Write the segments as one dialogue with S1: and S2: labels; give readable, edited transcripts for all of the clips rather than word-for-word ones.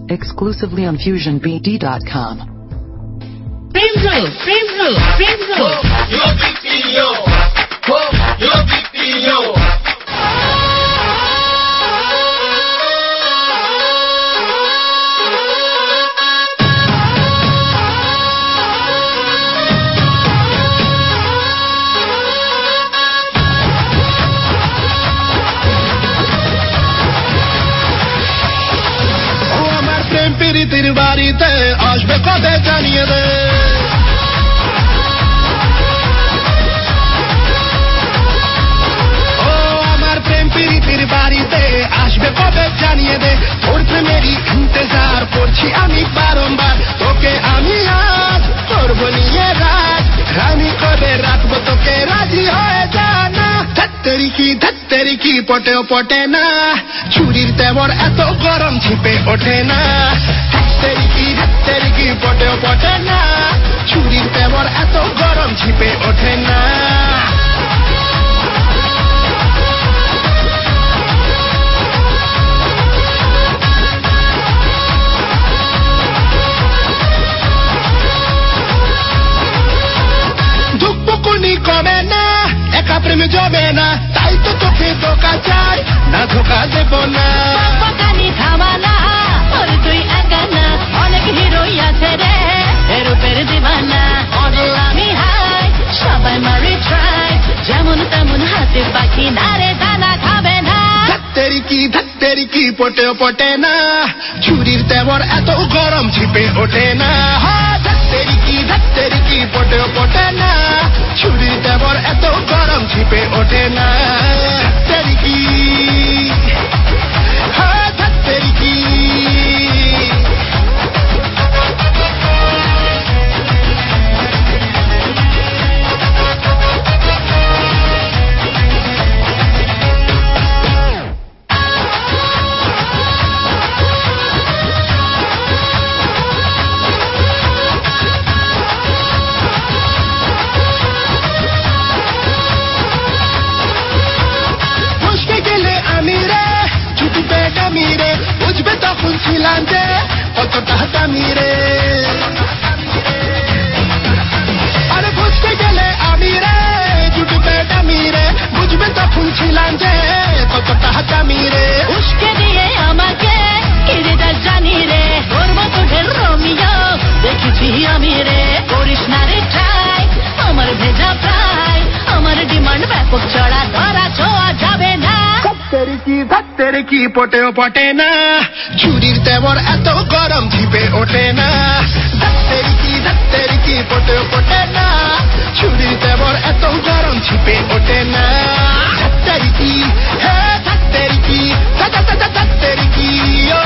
S1: Exclusively on FusionBD.com.
S2: Premro.
S3: Yo BPO. Yo BPO.
S4: প্রীতির বাড়িতে আসবে কবে জানিয়ে দে ও আমার প্রেম প্রীতির বাড়িতে আসবে কবে জানিয়ে দে তোর প্রেমেরই ইন্তজার করছি আমি বারংবার তোকে আমি আজ করব নিয়ে রাত আমি কবে রাখবো তোকে রাজি হয়ে যা না ধত্তেরি কি পটেও পটে না ছুরির তেবর এত গরম ছিপে ওঠে না ধত্তেরি কি পটেও পটে না ছুরির তেবর এত গরম ছিপে ওঠে না ধুকপুকুনি কমে না একা প্রেম জমে না তাই তো তোকে ধোকা চাই না ধোকা দেব না
S2: পাকানি থামানা ওর তুই একা না অনেক হিরোই আছে রে এরূপের দিবানা মডেল আমি হাই সবাই মারি ট্রাই যেমন তেমন হাতে পাখি না রে দানা খাবে না
S4: ধত্তেরি কি পটেও পটে না ছুরির তেবর এত গরম ছিপে ওঠে না ধত্তেরি কি পটেও পটে না ছুরির তেবর এত গরম ছিপে ওঠে না ধত্তেরি কি বুঝবে তখন ছিলাম যে কতটা দামি রে আরে বুঝতে গেলে আমি রে জুটবে দামি রে বুঝবে তখন ছিলাম যে কতটা দামি রে
S2: উস্কে দিয়ে আমাকে কিরেটা জানি রে তোর মতো ঢের রোমিও দেখেছি আমি রে করিস না রে ট্রাই আমার ভেজা প্রায় আমার ডিমান্ড ব্যাপক চড়া ধরা ছোঁয়া যাবে না
S4: ধত্তেরি কি পটেও পটে না ছুরির তেবর এত গরম ছিপে ওঠে না ধত্তেরি কি পটেও পটে না ছুরির তেবর এত গরম ছিপে ওঠে না ধত্তেরি কি ধত্তেরি কি ও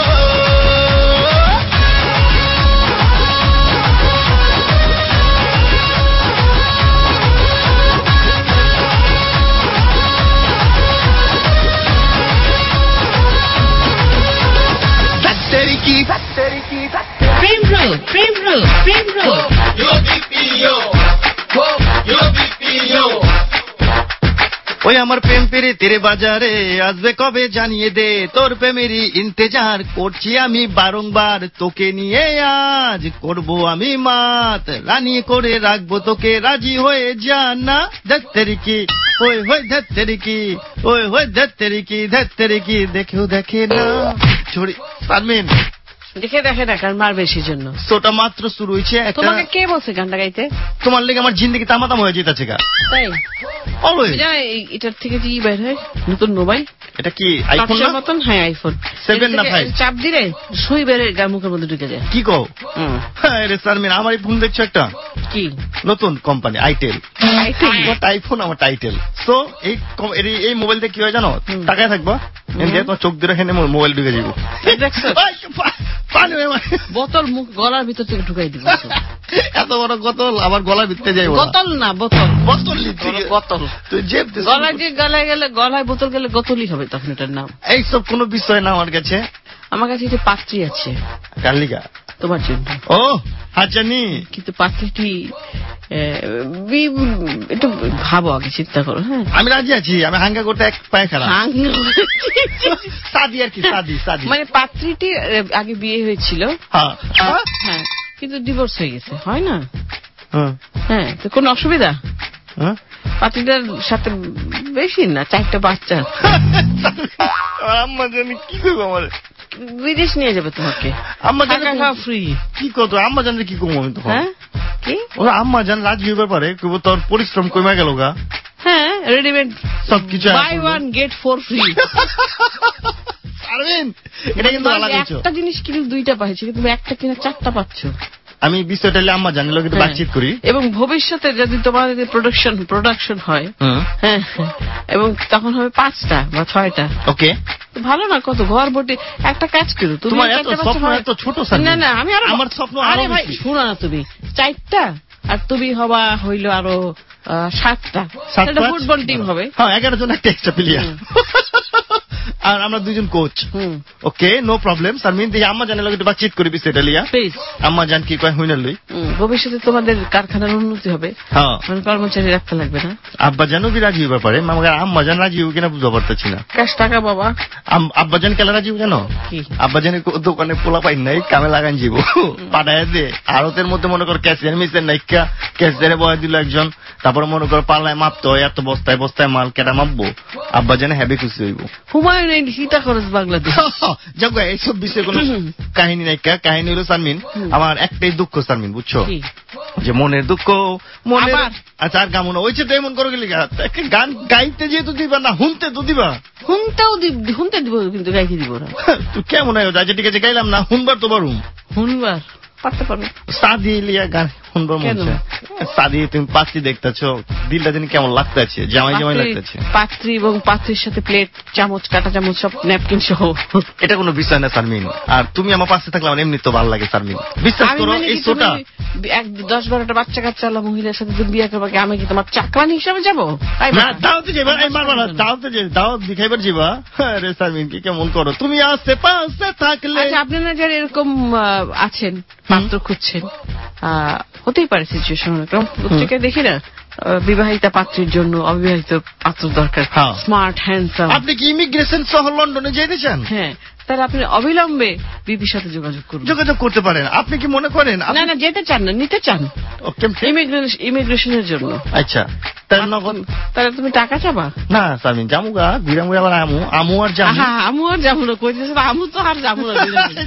S2: Premro.
S3: Yo BPO. Yo BPO.
S5: ওই আমার প্রেম প্রীতির বাজারে আসবে কবে জানিয়ে দে তোর প্রেমেরই ইন্তজার করছি আমি বারংবার তোকে নিয়ে আজ করব আমি মাত রানী করে রাখবো তোকে রাজি হয়ে যা না ধত্তেরি কি ওই ধত্তেরি কি দেখেও দেখে না ছড়ি পারবেন
S6: দেখে দেখে না কারণ মার বেশির জন্য
S5: শোটা মাত্র শুরু হয়েছে
S6: তোমাকে কে বলছে গানটা গাইতে
S5: তোমার লেগে আমার জিন্দগি তামাতাম হয়ে যেতেছে গা
S6: তাই
S5: অলওয়েজ
S6: এটার থেকে কি বের হয় নতুন মোবাইল
S5: এটা কি আইফোন না
S6: মতন হ্যাঁ আইফোন
S5: 7 না 5
S6: চাপ দিলে সই বেরে মুখের মধ্যে ঢুকে যায়
S5: কি কও আরে সারমিন আমার এই ফোন দেখছো একটা
S6: কি
S5: নতুন কোম্পানি আইটেল আইফোন আমার টাইটেল সো এই মোবাইল দিয়ে কি হয় জানো টাকায় থাকবো তোমার চোখ দিয়ে হেনে মোবাইল ঢুকে যাবো
S6: বোতল মুখ গলার ভিতর থেকে ঢুকাই দিব
S5: এত বড় বোতল আবার গলার ভিতরে যাই
S6: বোতল না বোতল
S5: বোতল তুই জেব
S6: গলায় যে গলায় গেলে গলায় বোতল গেলে গোতলই হবে তখন এটার নাম
S5: এইসব কোনো বিষয় না আমার কাছে
S6: এটা পাত্রী আছে
S5: কার লিগা
S6: তোমার জন্য
S5: ও হাঁচানি
S6: কিন্তু পাত্রীটি একটু ভাবো আগে, চিন্তা করো। হ্যাঁ,
S5: আমি রাজি আছি, আমি হাঙ্গা করতে এক পায়ে খারাপ। সাদি আর কি, সাদি
S6: মানে পাত্রীটি আগে বিয়ে হয়েছিল,
S5: হ্যাঁ
S6: হ্যাঁ, কিন্তু ডিভোর্স হয়ে গেছে, হয় না?
S5: হ্যাঁ
S6: হ্যাঁ, তো কোন অসুবিধা?
S5: হ্যাঁ
S6: পাত্রীটার সাথে বেশি না 4টা বাচ্চা।
S5: আম্মা জানি কি করবো, আমার
S6: বিদেশ নিয়ে যাবে তোমাকে,
S5: আম্মা জানি
S6: টাকা খাওয়া ফ্রি।
S5: কি করতো আম্মা জানলে কি করবো আমি তখন?
S6: হ্যাঁ, কি
S5: ওরা আম্মা জান রাজি হইবার পারে, তোর পরিশ্রম কমে গেল গা।
S6: হ্যাঁ, রেডিমেড
S5: সবকিছু
S6: বাই 1 গেট 4 ফ্রি।
S5: পারবেন? এটা কিন্তু ভালো লাগছে।
S6: একটা জিনিস কিনে 2টা পাইছো, কিন্তু তুমি একটা কিনে 4টা পাচ্ছ।
S5: আমি বিষয়টা আম্মা জানলে কিন্তু বাতচিত করি,
S6: এবং ভবিষ্যতে যদি তোমার প্রোডাকশন হয়, হ্যাঁ, এবং তখন হবে 5টা বা 6টা।
S5: ওকে,
S6: ভালো না? কত ঘর ভর্তি। একটা কাজ করো, তুমি
S5: তোমার এত স্বপ্ন এত ছোট।
S6: না না, আমি আরো,
S5: আমার স্বপ্ন আরো
S6: আরে ভাই শোনো না, তুমি 4টা আর তুমি হবা হইলো আরো 7টা, একটা ফুটবল টিম হবে।
S5: হ্যাঁ, 11 জন একটা এক্সট্রা প্লেয়ার, আর আমরা 2 জন coach. Okay, no problem. Sharmin দিয়ে আম্মা জানালে একটু বাতচিত করি বিষয়টা লিয়া, প্লিজ। আম্মা জান কি কয় হইনা লই।
S6: ভবিষ্যতে তোমাদের কারখানার উন্নতি হবে, হ্যাঁ, মানে কর্মচারী রাখতে লাগবে না।
S5: আব্বা জানও কি রাজি হইবার পারে, মামাকে আম্মা জান রাজি হইব কিনা বুঝতে পারতেছি না।
S6: ক্যাশ টাকা বাবা।
S5: আব্বা জান কেলা রাজি হইব জানো? আব্বা জানের দোকানে পোলা পাই নাই, কামে লাগান যাব পাঠায় দে। আড়তের মধ্যে মনে কর ক্যাশিয়ার মিসের নাইকা, ক্যাশিয়ারে বয় দিল একজন, তারপরে মনে কর পাল্লায় মাপতে হয়, এত বস্তায় বস্তায় মাল কেটা মাপবো। আব্বা জানে হ্যাভি খুশি হইব।
S6: হুমায়ুন সীতা খরচ বাংলাদেশ।
S5: যাক এইসব বিষয়ে কোনো কাহিনী নাই। কাহিনী হলো শারমিন, আমার একটাই দুঃখ শারমিন, বুঝছো, যে মনের দুঃখ মনের। আচ্ছা, আর গামো না, ওই চেয়ে এমন করো গেলি গান গাইতে যেহেতু দিবা না, শুনতে তো দিবা।
S6: শুনতে দিব, কিন্তু গাইতে দিব না।
S5: তুই কেমন হয়? আচ্ছা ঠিক আছে, গাইলাম না, শুনবার তো পারুম।
S6: শুনবার পারতে পারবে।
S5: সাদি লিয়া গান শুনবার মন চায়। সাদি তুমি পাত্রী দেখতেছো, দিলটা যেন কেমন লাগতেছে, জামাই জামাই লাগতেছে।
S6: পাত্রী এবং পাত্রীর সাথে প্লেট, চামচ, কাটা চামচ, সব ন্যাপকিন সহ।
S5: এটা কোনো বিষয় না শারমিন, আর তুমি আমার পাশে থাকলে আমার এমনি তো ভালো লাগে শারমিন, বিশ্বাস করো। এই শোটা
S6: 10-12টা বাচ্চা কাচ্চা মহিলার সাথে তুমি বিয়ে করবে, আমি কি তোমার চাকরানি হিসাবে যাবো?
S5: না, দাওতে যাবা, এই মারবা না, দাওতে যে দাওয়াত দেখাইবার যাবা। আরে শারমিন কি কেমন করো তুমি, আসতে পাশে থাকলে।
S6: আচ্ছা, আপনারা যারা এরকম আছেন, পাত্র খুঁজছেন, হতেই পারে সিচুয়েশন এরকম, পত্রিকায় দেখি না বিবাহিতা পাত্রীর জন্য অবিবাহিত পাত্র দরকার, স্মার্ট হ্যান্ডসাম।
S5: আপনি কি ইমিগ্রেশন সহ লন্ডনে যেতে চান?
S6: হ্যাঁ, তাহলে আপনি অবিলম্বে বিপির সাথে যোগাযোগ করুন।
S5: যোগাযোগ করতে পারেন। আপনি কি মনে করেন?
S6: না না, যেতে চান না, নিতে চান ইমিগ্রেশনের জন্য।
S5: আচ্ছা,
S6: তাহলে তুমি টাকা চাবা
S5: না? শারমিন জামুগা ঘুরা ঘুরা আবার আমু আর যাবো।
S6: আমু আর যাবো না, কইতেছে আমু তো আর যাবো না।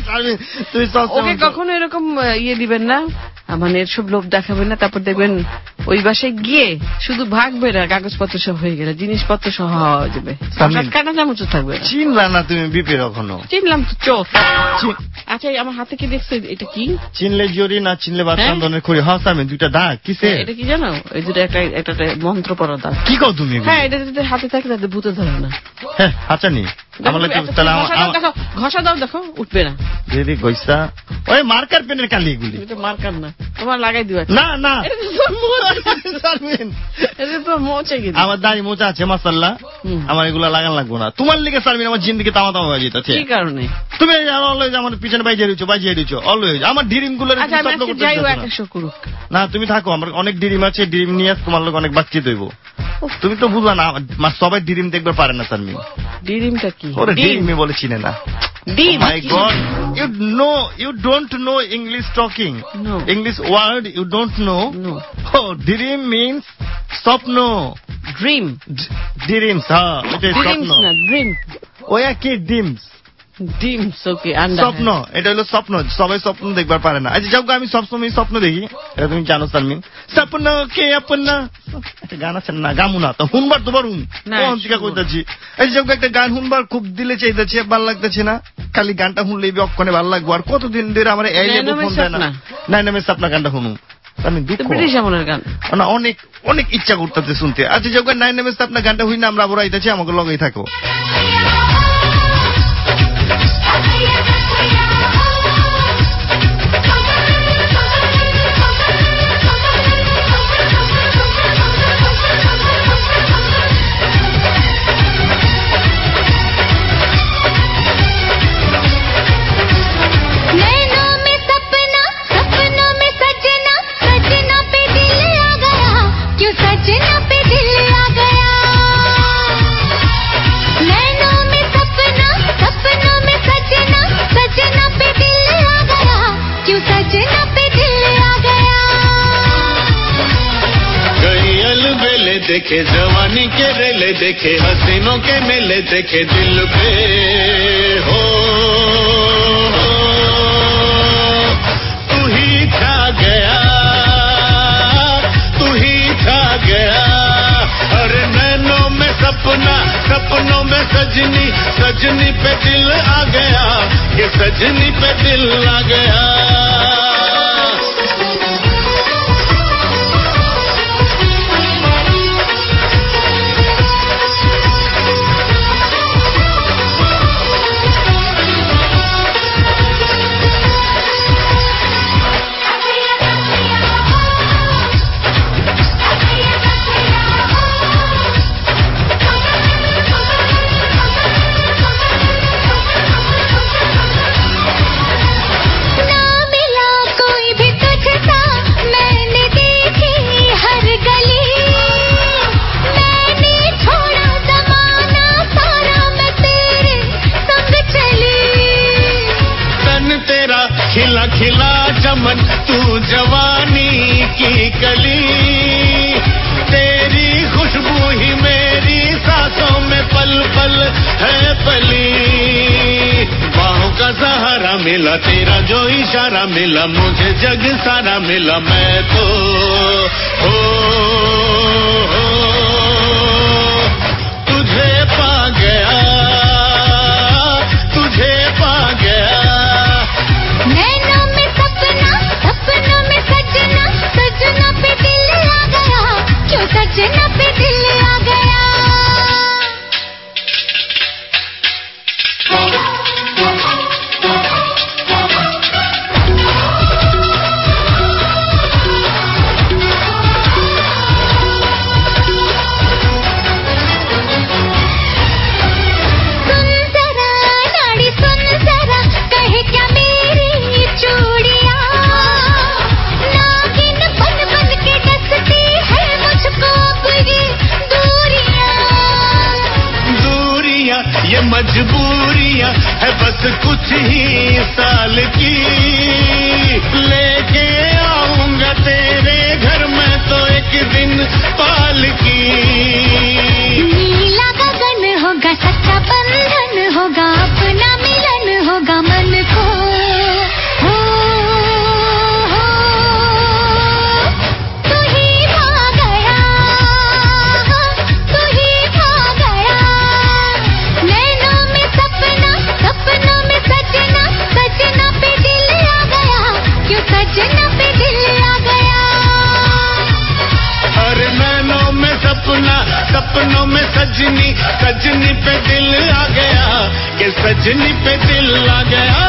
S5: তুই
S6: ওকে কখনো এরকম ইয়ে দিবেন না, মানে সব লোভ দেখাবেন না। তারপর দেখবেন ওই বাসায় গিয়ে শুধু ভাগবে না, কাগজপত্র সব হয়ে গেলে জিনিসপত্র সহ হওয়া যাবে, কাটা চামচ থাকবে।
S5: চিনলা না তুমি বিপি? কখনো চিনলাম তো, চোখ।
S6: আচ্ছা, আমার হাতে কি দেখছো? এটা কি?
S5: চিনলে জরি, না চিনলে বাচ্চাদের খড়ি। হ্যাঁ শারমিন, 2টা দাগ কিসে? এটা
S6: কি জানো? এই দুটো একটা মন্ত্র পড়া দাগ।
S5: কি কও তুমি?
S6: হ্যাঁ, এটা যদি হাতে থাকে তাহলে ভূতে ধরে না।
S5: হ্যাঁ, আচ্ছা নি
S6: ঘষা দাও, দেখো উঠবে না।
S5: দিদি গইসা ওই মার্কার পেনের কালি, এগুলি
S6: এটা মার্কার না, তোমার লাগাই দিবা।
S5: না না,
S6: আমার
S5: দাড়ি মোচা আছে মাশাআল্লাহ, আমার এগুলা লাগান লাগবো না। তোমার লিগে শারমিন আমার জিন্দেগি তামা তামা হয়ে যেতেছে।
S6: কি কারণে?
S5: তুমি অলওয়েজ আমার পিছনে বাজিয়ে দিচ্ছ অলওয়েজ আমার ড্রিম গুলো। না তুমি থাকো, আমার অনেক ড্রিম আছে, ড্রিম নিয়ে তোমার লোক অনেক বাচ্চা দইব। তুমি তো বুঝলা না, সবাই ড্রিম দেখবে পারে না শারমিন।
S6: ড্রিমটা কি?
S5: ওরে ড্রিমই বলে চিনে না। My God, you don't know English talking.
S6: No.
S5: English word you don't know.
S6: No.
S5: Oh, dream means স্বপ্ন।
S6: Dream.
S5: Dreams, হ্যাঁ, এটা স্বপ্ন।
S6: না, dream.
S5: ওয়া কি dreams?
S6: Dreams, okay.
S5: স্বপ্ন, এটা হলো স্বপ্ন। সবাই স্বপ্ন দেখবার পারে না। আচ্ছা যাও, আমি সবসময় স্বপ্ন দেখি, এটা তুমি জানো শারমিন। স্বপ্ন কে আপনা, একটা গান আছে না, গামু না তো শুনবার তো পারুন, কোন থেকে কইতাছি। এই যাও, একটা গান শুনবার খুব দিলে চাইতেছে, ভালো লাগতেছে না। খালি গানটা শুনলেই অক্ষণে ভালো লাগবো। আর কতদিন ধরে আমার এই ফোন দেয় না, নাই নামে স্বপ্ন গানটা শুনুন। আমি দুঃখ না, অনেক অনেক ইচ্ছা করতেছে শুনতে। আচ্ছা যাও, নাই নামে স্বপ্ন গানটা হই না, আমরা আবার আইতেছি, আমাকে লগেই থাকো।
S2: नैनों में सपना, सपनों में
S4: देखे जवानी के रेले देखे हसीनों के मेले देखे दिल पे हो तू ही छा गया अरे नैनों में सपना सपनों में सजनी सजनी पे दिल आ गया ये सजनी पे दिल आ गया खिला खिला चमन तू जवानी की कली तेरी खुशबू ही मेरी सांसों में पल पल है पली बाहों का सहारा मिला तेरा जो इशारा मिला मुझे जग सारा मिला मैं तो तुझे पा गया
S2: नैनों में सपना सपनों में सजना सजना पे दिल आ गया क्यों सजना पे दिल आ गया
S4: ये मजबूरियां है बस कुछ ही साल की लेके आऊंगा तेरे घर में तो एक दिन पालकी
S2: नीला गगन होगा सच्चा बंधन होगा अपना मिलन होगा मन को
S4: सपनों में सजनी सजनी पे दिल आ गया कि सजनी पे दिल आ गया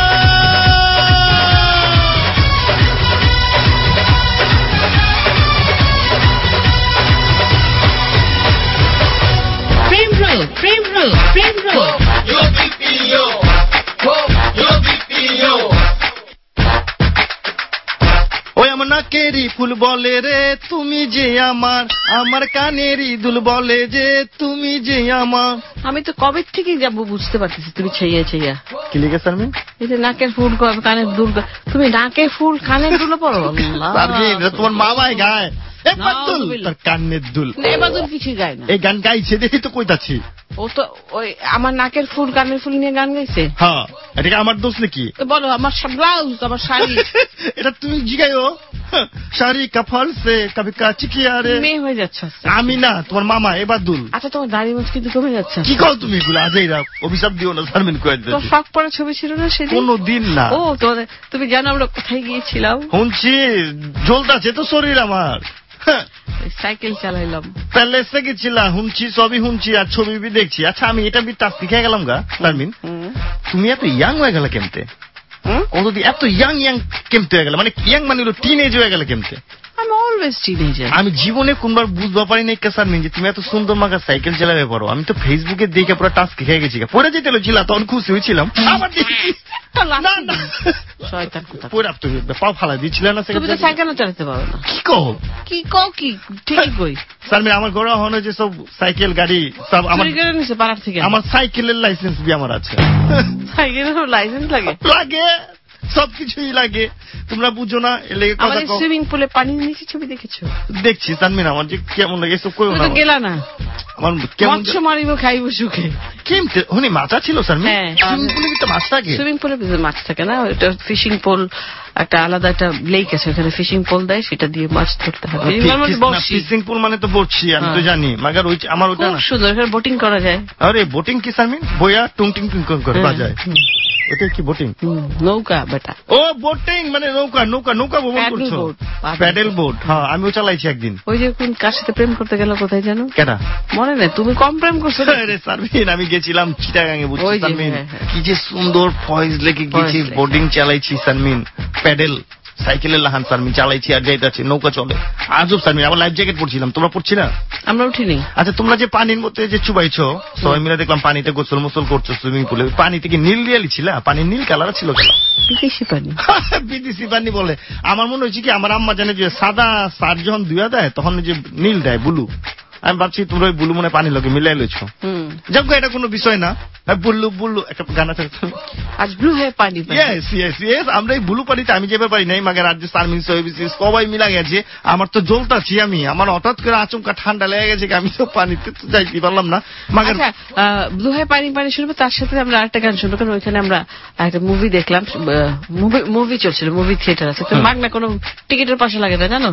S6: प्रेम रोग
S3: Yo BPO Yo BPO
S5: ওই আমার নাকেরই ফুল বলে রে তুমি যে আমার আমার কানেরই দুল বলে যে তুমি যে আমার
S6: আমি তো কবে থেকে যাবো বুঝতে পারতেছি তুমি ছাইয়া ছাইয়া
S5: কি লিখে সারমিন
S6: এই যে নাকের ফুল কানের দুল তুমি নাকের ফুল কানের দুল পড়ো
S5: সারমিন তোমার মামাই গায় এবার দুল তার কানের দুল
S6: এবার দুল কিছু গায় না
S5: এই গান গাইছে দেখি তো কইতাছি
S6: ও তো ওই আমার নাকের ফুল কানের ফুল নিয়ে গান গাইছে
S5: হ্যাঁ এটা আমার দোষ নাকি
S6: বলো আমার ব্লাউজ আমার শাড়ি
S5: এটা তুমি জিগাইও শাড়ি কাফল সে কবি কাচি কি আরে
S6: মেয়ে হয়ে যাচ্ছে
S5: আমি না তোমার মামা এবার দুল
S6: আচ্ছা তোমার দাড়ি মুছ কিন্তু কমে যাচ্ছে
S5: কি কও তুমি এগুলো আজই রাখ অভিশাপ দিও না সারমিন কই দিও
S6: তো ফাঁক পড়া ছবি ছিল না সেদিন
S5: কোনদিন না
S6: ও তো তুমি জানো আমরা কোথায় গিয়েছিলাম
S5: শুনছি জ্বলতাছে তো শরীর আমার
S6: সাইকেল চালাইলাম
S5: প্যালেসে গেছিলাম শুনছি সবই শুনছি আর ছবি দেখছি আচ্ছা আমি এটা বি টাস্ক শিখে গেলাম গা সারমিন তুমি এত ইয়াং হয়ে গেলে কেমতে কতদিন এত ইয়াং কেমতে হয়ে গেল মানে ইয়াং মানে হলো টিনেজ হয়ে গেলে কেমতে
S6: I'm always teenager.
S5: আমি জীবনে কোনবার বুঝতে পারি নাই কেসার মিন যে তুমি এত সুন্দর মাগা সাইকেল চালাবে পারো আমি তো ফেসবুকে দেখে পুরো টাস্ক খেয়ে গেছি পরে যেতে ছিল তখন খুশি হয়েছিলাম আবার দেখি না না
S6: শয়তান কথা
S5: পুরো তুমি পাও ফালা দিছিল না
S6: তুমি তো সাইকেলও চালাতে পারো না
S5: কি কও
S6: কি ঠিক কই
S5: স্যার আমি আমার ঘরে হনো যে সব সাইকেল গাড়ি সব আমার
S6: চুরি নিছে পাড়ার থেকে
S5: আমার সাইকেলের লাইসেন্স বি আমার আছে
S6: সাইকেলের লাইসেন্স লাগে
S5: সবকিছুই লাগে, তোমরা বুঝো না। লেগে কথা
S6: আমাদের সুইমিং পুলে পানির নিচে ছবি দেখেছো?
S5: দেখছি সানমিন, আমার যে কেমন লাগে এসব কইও না।
S6: গেলা না,
S5: আমার কেমন
S6: মৎস্য মারিব খাইব সুখে।
S5: কেমতে হনি মাছ ছিল সানমিন? সুইমিং পুলে কি মাছ থাকে?
S6: সুইমিং পুলে মাছ থাকে না, ওটা ফিশিং পোল, একটা আলাদা একটা লেক আছে, ওখানে ফিশিং পোল দেয়, সেটা দিয়ে মাছ ধরতে হবে।
S5: ফিশিং পুল মানে তো বড়শি, আমি তো জানি, মাগার ওই আমার ওটা
S6: খুব সুন্দর, এখানে বোটিং করা যায়।
S5: আরে বোটিং কি সানমিন? বইয়া টুং টিং টিং করে বাজায়, এটা কি বোটিং?
S6: নৌকা বেটা।
S5: ও বোটিং মানে নৌকা, নৌকা নৌকা ভ্রমণ করছো? প্যাডেল বোট, হ্যাঁ আমিও চালাইছি একদিন।
S6: ওই যে কোন কার সাথে প্রেম করতে গেল কোথায় জানো?
S5: কেডা?
S6: মনে নেই, তুমি কম প্রেম করছো।
S5: আরে সারমিন, আমি গেছিলাম চিটাগাঙে, বুঝছো সারমিন? কি যে সুন্দর ফয়েজ লেকে গেছি, বোটিং চালাইছি সারমিন, প্যাডেল সাইকেলের লাহান সারমিন চালাইছি, আর যাইতাছি, নৌকা চলে আজব সারমিন। আবার লাইফ জ্যাকেট পরছিলাম, তোমরা পড়ছি না?
S6: আমরা উঠিনি।
S5: আচ্ছা, তোমরা যে পানির মধ্যে যে চুবাইছো, সবাই মিলে দেখলাম পানিতে গোসল মোসল করছো সুইমিং পুলে, পানি থেকে নীল দিয়ালি ছিল, পানি নীল কালার ছিল কেন?
S6: বিদেশি পানি।
S5: বিদেশি পানি বলে? আমার মনে হচ্ছে কি, আমার আম্মা জানে যে সাদা সার যখন ধুয়া দেয় তখন যে নীল দেয়, ব্লু। আমি ভাবছি তোমরা ওই ব্লু মনে পানি লোকে মিলাই লইছো। যাক, এটা কোনো বিষয় না। বুল্লু বুল্লু একটা গান আছে,
S6: আজ ব্লু হয়ে পানি।
S5: ইয়েস ইয়েস ইয়েস, আমরা এই ব্লু পানিতে আমি যেতে পারি নাই, মাগে রাজ্য সারমিন সবাই মিলা গেছে, আমার তো জ্বলতাছি আমি, আমার হঠাৎ করে আচমকা ঠান্ডা লেগে গেছে, আমি তো পানিতে তো যাইতে পারলাম না। মাগে
S6: ব্লু হয়ে পানি পানি শুনবো, তার সাথে আমরা আরেকটা গান শুনবো, কারণ ওইখানে আমরা একটা মুভি দেখলাম, মুভি চলছিল, মুভি থিয়েটার আছে, তো মাগনা কোনো টিকিটের পাশে লাগে না, জানো?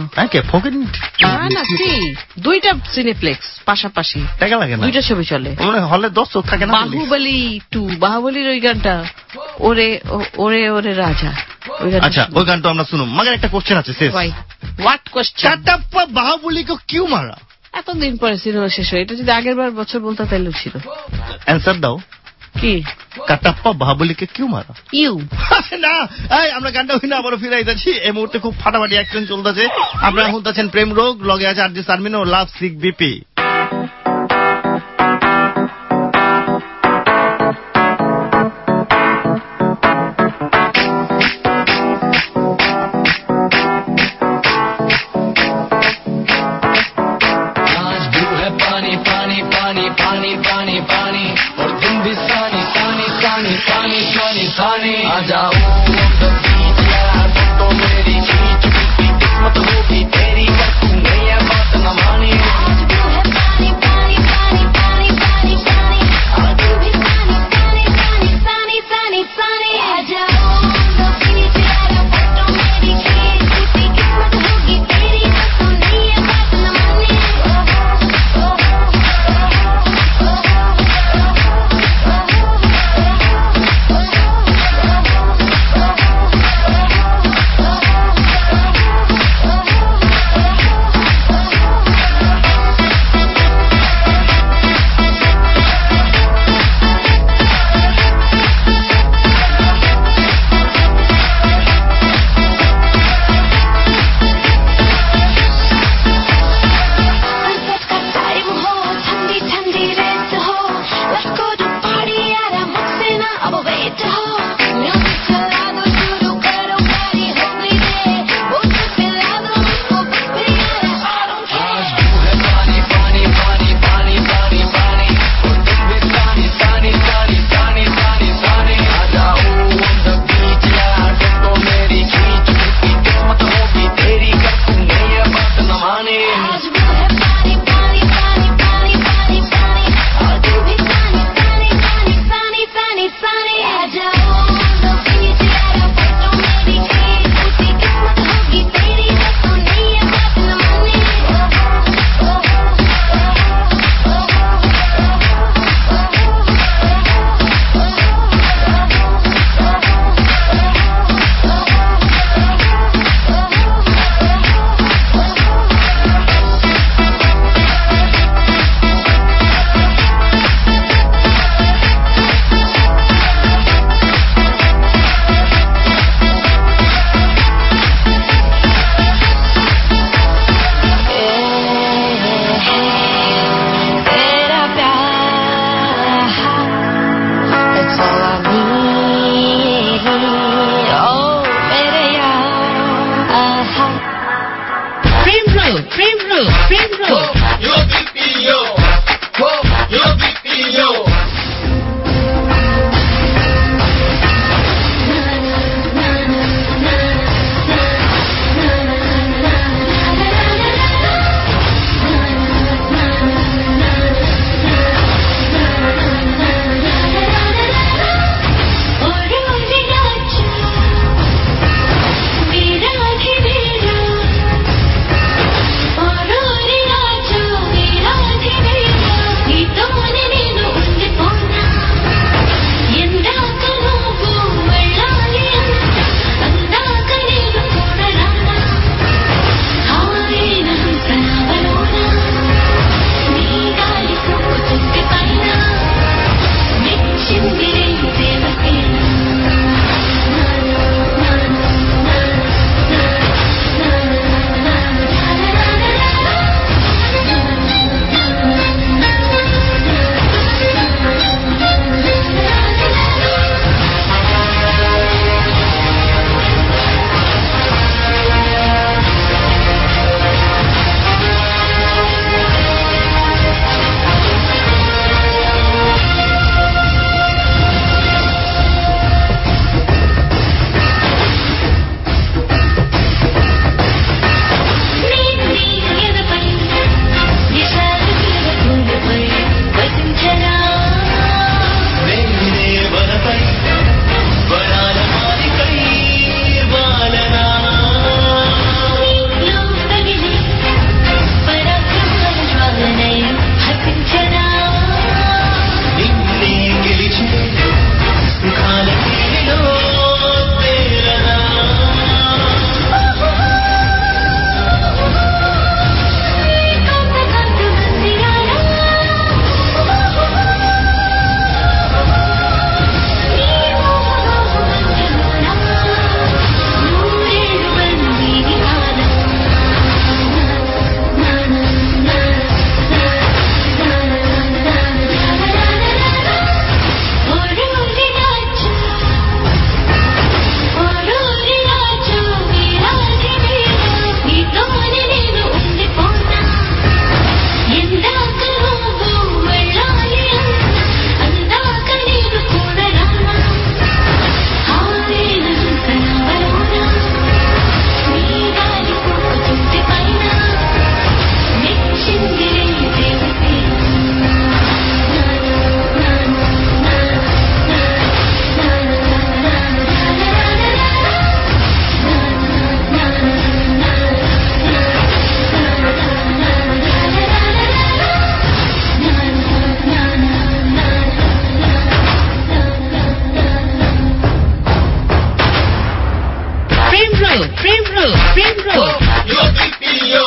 S6: না ফ্রি, দুইটা সিনেপ্লেক্স পাশাপাশি, টাকা লাগে না, দুইটা ছবি চলে,
S5: হলে 10 চোখ থাকে না।
S6: বাহুবলী 2, বাহুবলীর ওই গানটা, ওরে ওরে ওরে রাজা,
S5: আচ্ছা ওই গানটা আমরা শুনুম। মাগার একটা কোশ্চেন আছে শেষ।
S6: What question?
S5: কাটাপ্পা বাহুবলী কো কিউ মারা?
S6: এতদিন পরে সিনেমা শেষ হয়, এটা যদি আগের বছর বলতে তাহলে ছিল।
S5: অ্যান্সার দাও।
S6: কি?
S5: কাটাপ্পা বাহুবলীকে কিউ মারা?
S6: ইউ
S5: না, আমরা গানটা হই না, আবারও ফিরে আইতাছি। এই মুহূর্তে খুব ফাটাফাটি অ্যাকশন চলতেছে। আপনারা শুনতেছেন প্রেম রোগ, লগে আছে আরজে সারমিন ও লাভ সিক বিপি।
S3: आ जाओ तो मेरी खींच किस्मत होगी तेरी, कर तूने ये बात न मानी। आज भी है
S2: प्रेम रोग
S3: योगी पियो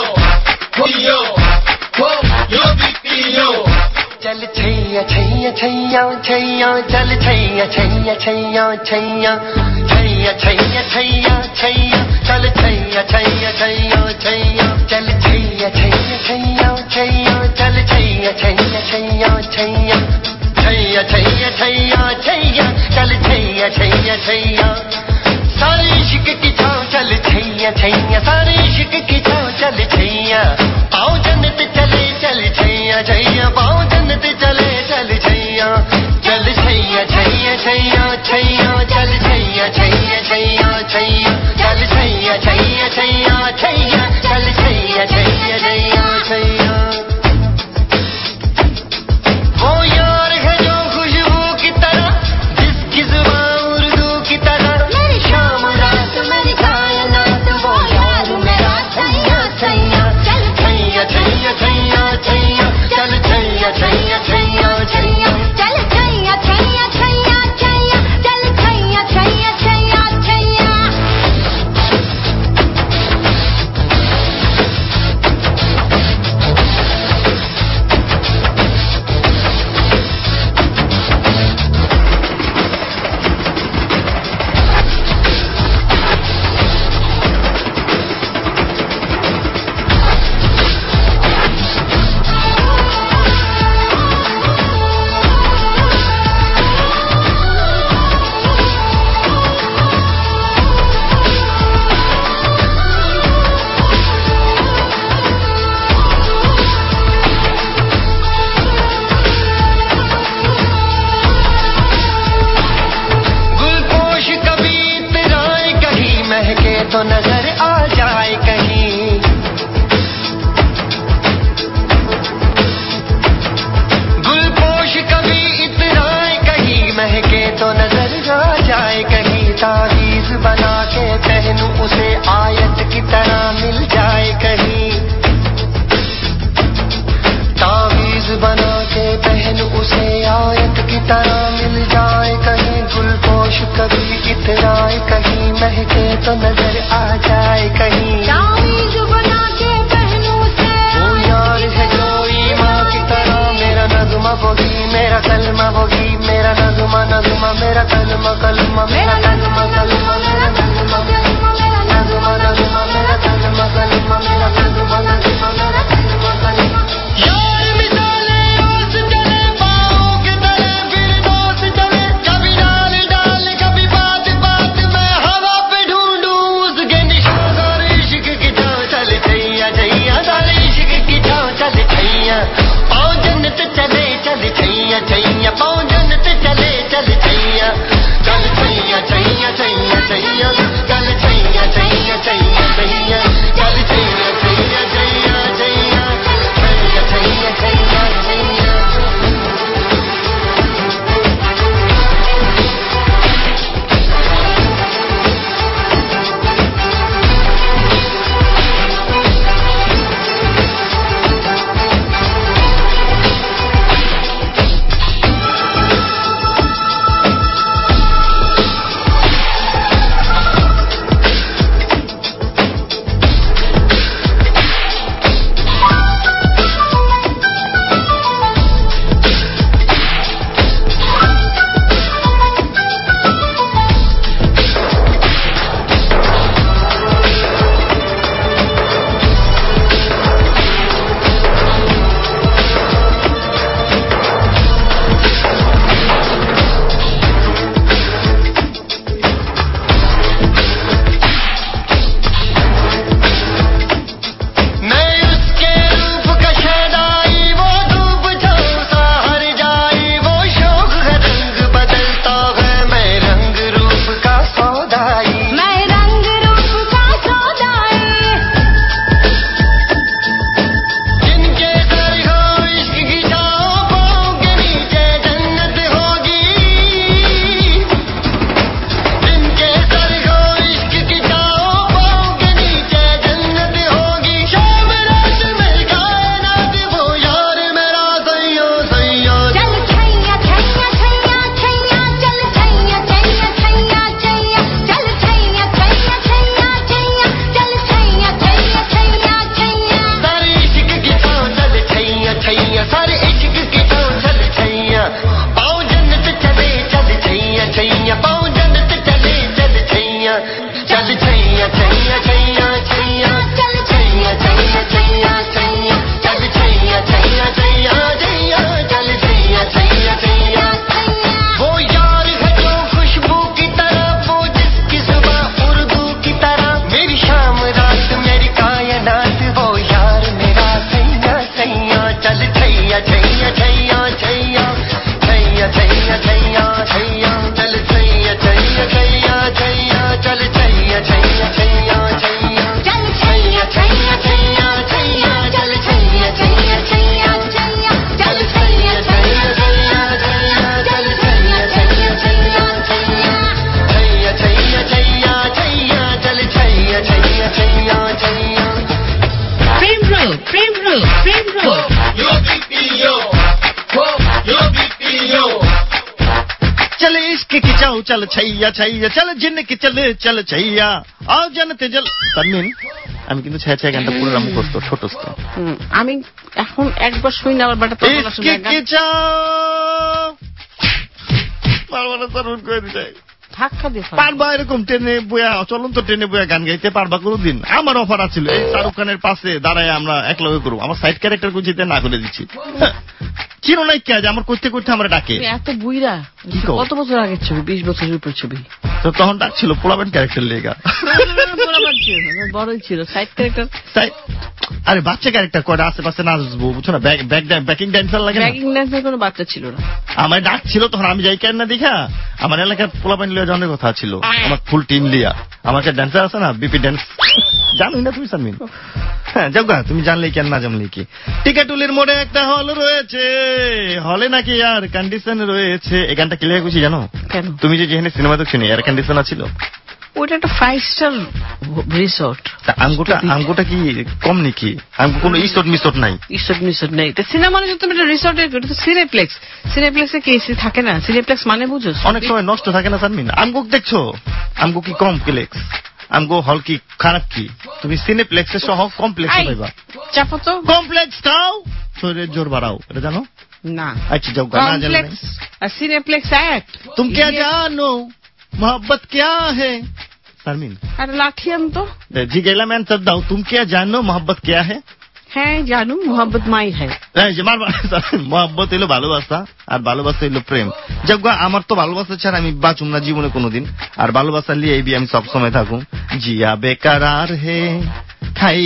S3: योगी पियो
S4: चल छैया छैया छैया छैया चल छैया छैया छैया छैया छैया छैया छैया छैया चल छैया छैया छैया छैया चल छैया छैया छैया छैया चल छैया छैया छैया छैया छैया छैया छैया छैया चल छैया छैया छैया सारे इश्क की छाँव चल छैया छैया सारे इश्क की छाँव चल छैया पाँव जन्नत चले चल छैया छैया पाँव जन्नत चले चल छैया चल छैया छैया छैया छैया चल छैया छैया छैया छैया चल छैया छैया छैया छैया चल छैया छैया छैया छैया वो यार है जो खुशबू की तरह जिसकी जुबान उर्दू की तरह मेरी शाम रात मेरी कायनात वो यार मेरा छैया छैया चल छैया छैया छैया छैया चल छैया छैया छैया छैया
S2: चल छैया छैया छैया छैया चल छैया छैया छैया छैया
S4: गुलपोश कभी इतराए कहीं महके तो नजर आ जाए कहीं गुलपोश कभी इतराए कहीं महके तो नजर आ जाए कहीं तावीज बना के पहनूं उसे आयत की तरह मिल जाए कहीं तावीज बना के पहन उसे आयत की तरह मिल जाए कहीं गुलपोश कभी इतराए कहीं महके तो नजर आ जाए कहीं
S2: तावीज़ बना के पहनूं से
S4: वो यार है जो ईमा की तरह मेरा नगमा बोगी मेरा कलमा बोगी मेरा नगमा नगमा मेरा कलमा कलमा मेरा नगमा कलमा मेरा नगमा कलमा मेरा नगमा नगमा मेरा कलमा कलमा मेरा नगमा नगमा मेरा कलमा कलमा यार मिसाले ओस चले पाँव के तले फिर दोस्त चले कभी डाल डाल कभी बात बात में हवा पे ढूंढूं
S6: road
S3: Yo BPO. Yo BPO.
S5: चल इश्क की चाओ चल छैया छैया चल जिन्न की चल छैया आओ जनते जल তানমিন আমি কিন্তু ছায়া ছায়া গানটা পুরো মুখস্থ ছোটস্থ
S6: আমি এখন একবার শুনি না আবার বাটা তো
S5: ইশ্ক কি চাও বারবার তরুণ করে দিতে
S6: ধাক্কা দিয়ে
S5: পারবা এরকম ট্রেনে বয়া চলন্ত ট্রেনে বয়া গান গাইতে পারবা কোনদিন আমার অফার আছিল এই শাহরুখ খানের পাশে দাঁড়ায় আমরা একলগে করব আমার সাইড ক্যারেক্টার গুছিতে না করে দিচ্ছি চিনো নাই কে আজ আমার করতে করতে আমরা ডাকে
S6: এত বুইরা কত বছর আগের ছবি 20 বছরের উপর ছবি
S5: তো তখন ডাকছিল পোলাবেন ক্যারেক্টার লেগা
S6: বড়ই ছিল সাইড ক্যারেক্টার
S5: আরে বাচ্চা ক্যারেক্টার কয়টা আশেপাশে নাচবো বুঝছো না ব্যাকিং ড্যান্সার লাগে
S6: ব্যাকিং ড্যান্সার কোনো বাচ্চা ছিল না
S5: আমার ডাক ছিল তখন আমি যাই কেন না দেখা আমার এলাকার পোলাপান লিয়া জানার কথা ছিল আমার ফুল টিম লিয়া আমার একটা ড্যান্সার আছে না বিপি ড্যান্স জানোই না তুমি সানমিন হ্যাঁ যাওগা তুমি জানলেই কেন না জানলে কি টিকাটুলির মোড়ে একটা হল রয়েছে হলে নাকি আর কন্ডিশন রয়েছে এই গানটা কি লেগে খুশি জানো
S6: কেন
S5: তুমি যে যেখানে সিনেমা দেখছো এয়ার কন্ডিশন ছিল
S6: ওটা একটা 5 স্টার রিসোর্ট
S5: আমগোটা কি কম নাকি আমগো কোনো রিসোর্ট নাই
S6: তো সিনেমা মানে তুমি রিসোর্টে তো সিনেপ্লেক্সে কি এসি থাকে না সিনেপ্লেক্স মানে বুঝছো
S5: অনেক সময় নষ্ট থাকে না সানমিন আমগো দেখছো আমগো কি কমপ্লেক্স আমগো হল কি খারাপ কি তুমি সিনেপ্লেক্সে সহ কমপ্লেক্সে পাইবা
S6: চাপো তো
S5: কমপ্লেক্স খাও শরীরের জোর বাড়াও এটা জানো
S6: না
S5: আচ্ছা যাও গানা জানো
S6: কমপ্লেক্স আর সিনেপ্লেক্স এক
S5: तुम क्या जानो मोहब्बत क्या है सारमीन
S6: আরে লাঠি আনতো
S5: जी गेला मैं आंसर दाओ तुम क्या जानो मोहब्बत क्या है
S6: হ্যাঁ জানো মোহাম্মদ মাই হ্যাঁ
S5: এই যে মারবা মোহব্বত হলো ভালোবাসা আর ভালোবাসা হলো প্রেম যাওগা আমার তো ভালোবাসা ছাড়া আমি বাঁচুম না জীবনে কোনোদিন আর ভালোবাসা নিয়ে এই আমি সব সময় থাকুম জিয়া বেকরার হে ছাই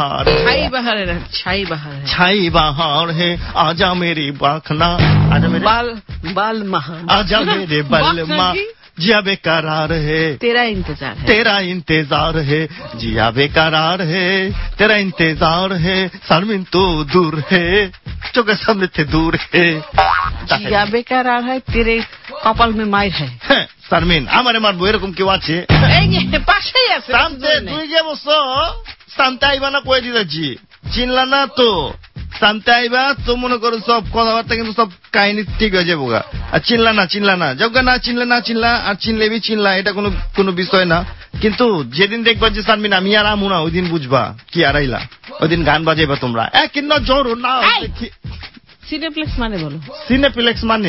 S5: বাহার হে आजा मेरी बाखना आजा मेरे
S6: बाल महा
S5: आजा मेरे बलमा जिया बेकरार है
S6: तेरा
S5: इंतजार है जिया बेकरार है तेरा इंतजार है शर्मिन तो दूर है चौके सामने थे दूर है
S6: जिया बेकरार है तेरे कपाल में मायर है
S5: শর্মিন আমারে মারবো এরকম কেউ আছে
S6: পাশেই আছে
S5: শান্তে তুই যে বসো শান্তে আইবা না কয়ে দিয়েছি চিনলা না তো শান্তে আইবা তো মনে করো সব কথাবার্তা কিন্তু সব কাহিনী ঠিক হয়ে যাবো গা আর চিনলা না যোগ্য না চিনলা আর চিনলেবি চিনলা এটা কোনো বিষয় না কিন্তু যেদিন দেখবা যে শারমিন আমি আর আমু না ওই দিন বুঝবা কি আড়াইলা ওই দিন গান বাজাইবা তোমরা কিন্ন জোর না
S6: সিনেপ্লেক্স মানে বলো
S5: সিনেপ্লেক্স মানে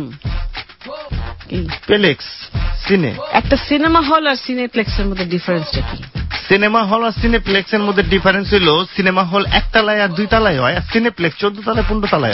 S5: প্লেক্স সিনে
S6: একটা সিনেমা হল আর সিনেপ্লেক্সের মধ্যে ডিফারেন্সটা কি
S5: সিনেমা হল আর সিনেপ্লেক্সের মধ্যে ডিফারেন্স হলো সিনেমা হল একতলায় আর দুইতলায় হয় আর সিনেপ্লেক্স 14 তলায় 15 তলায়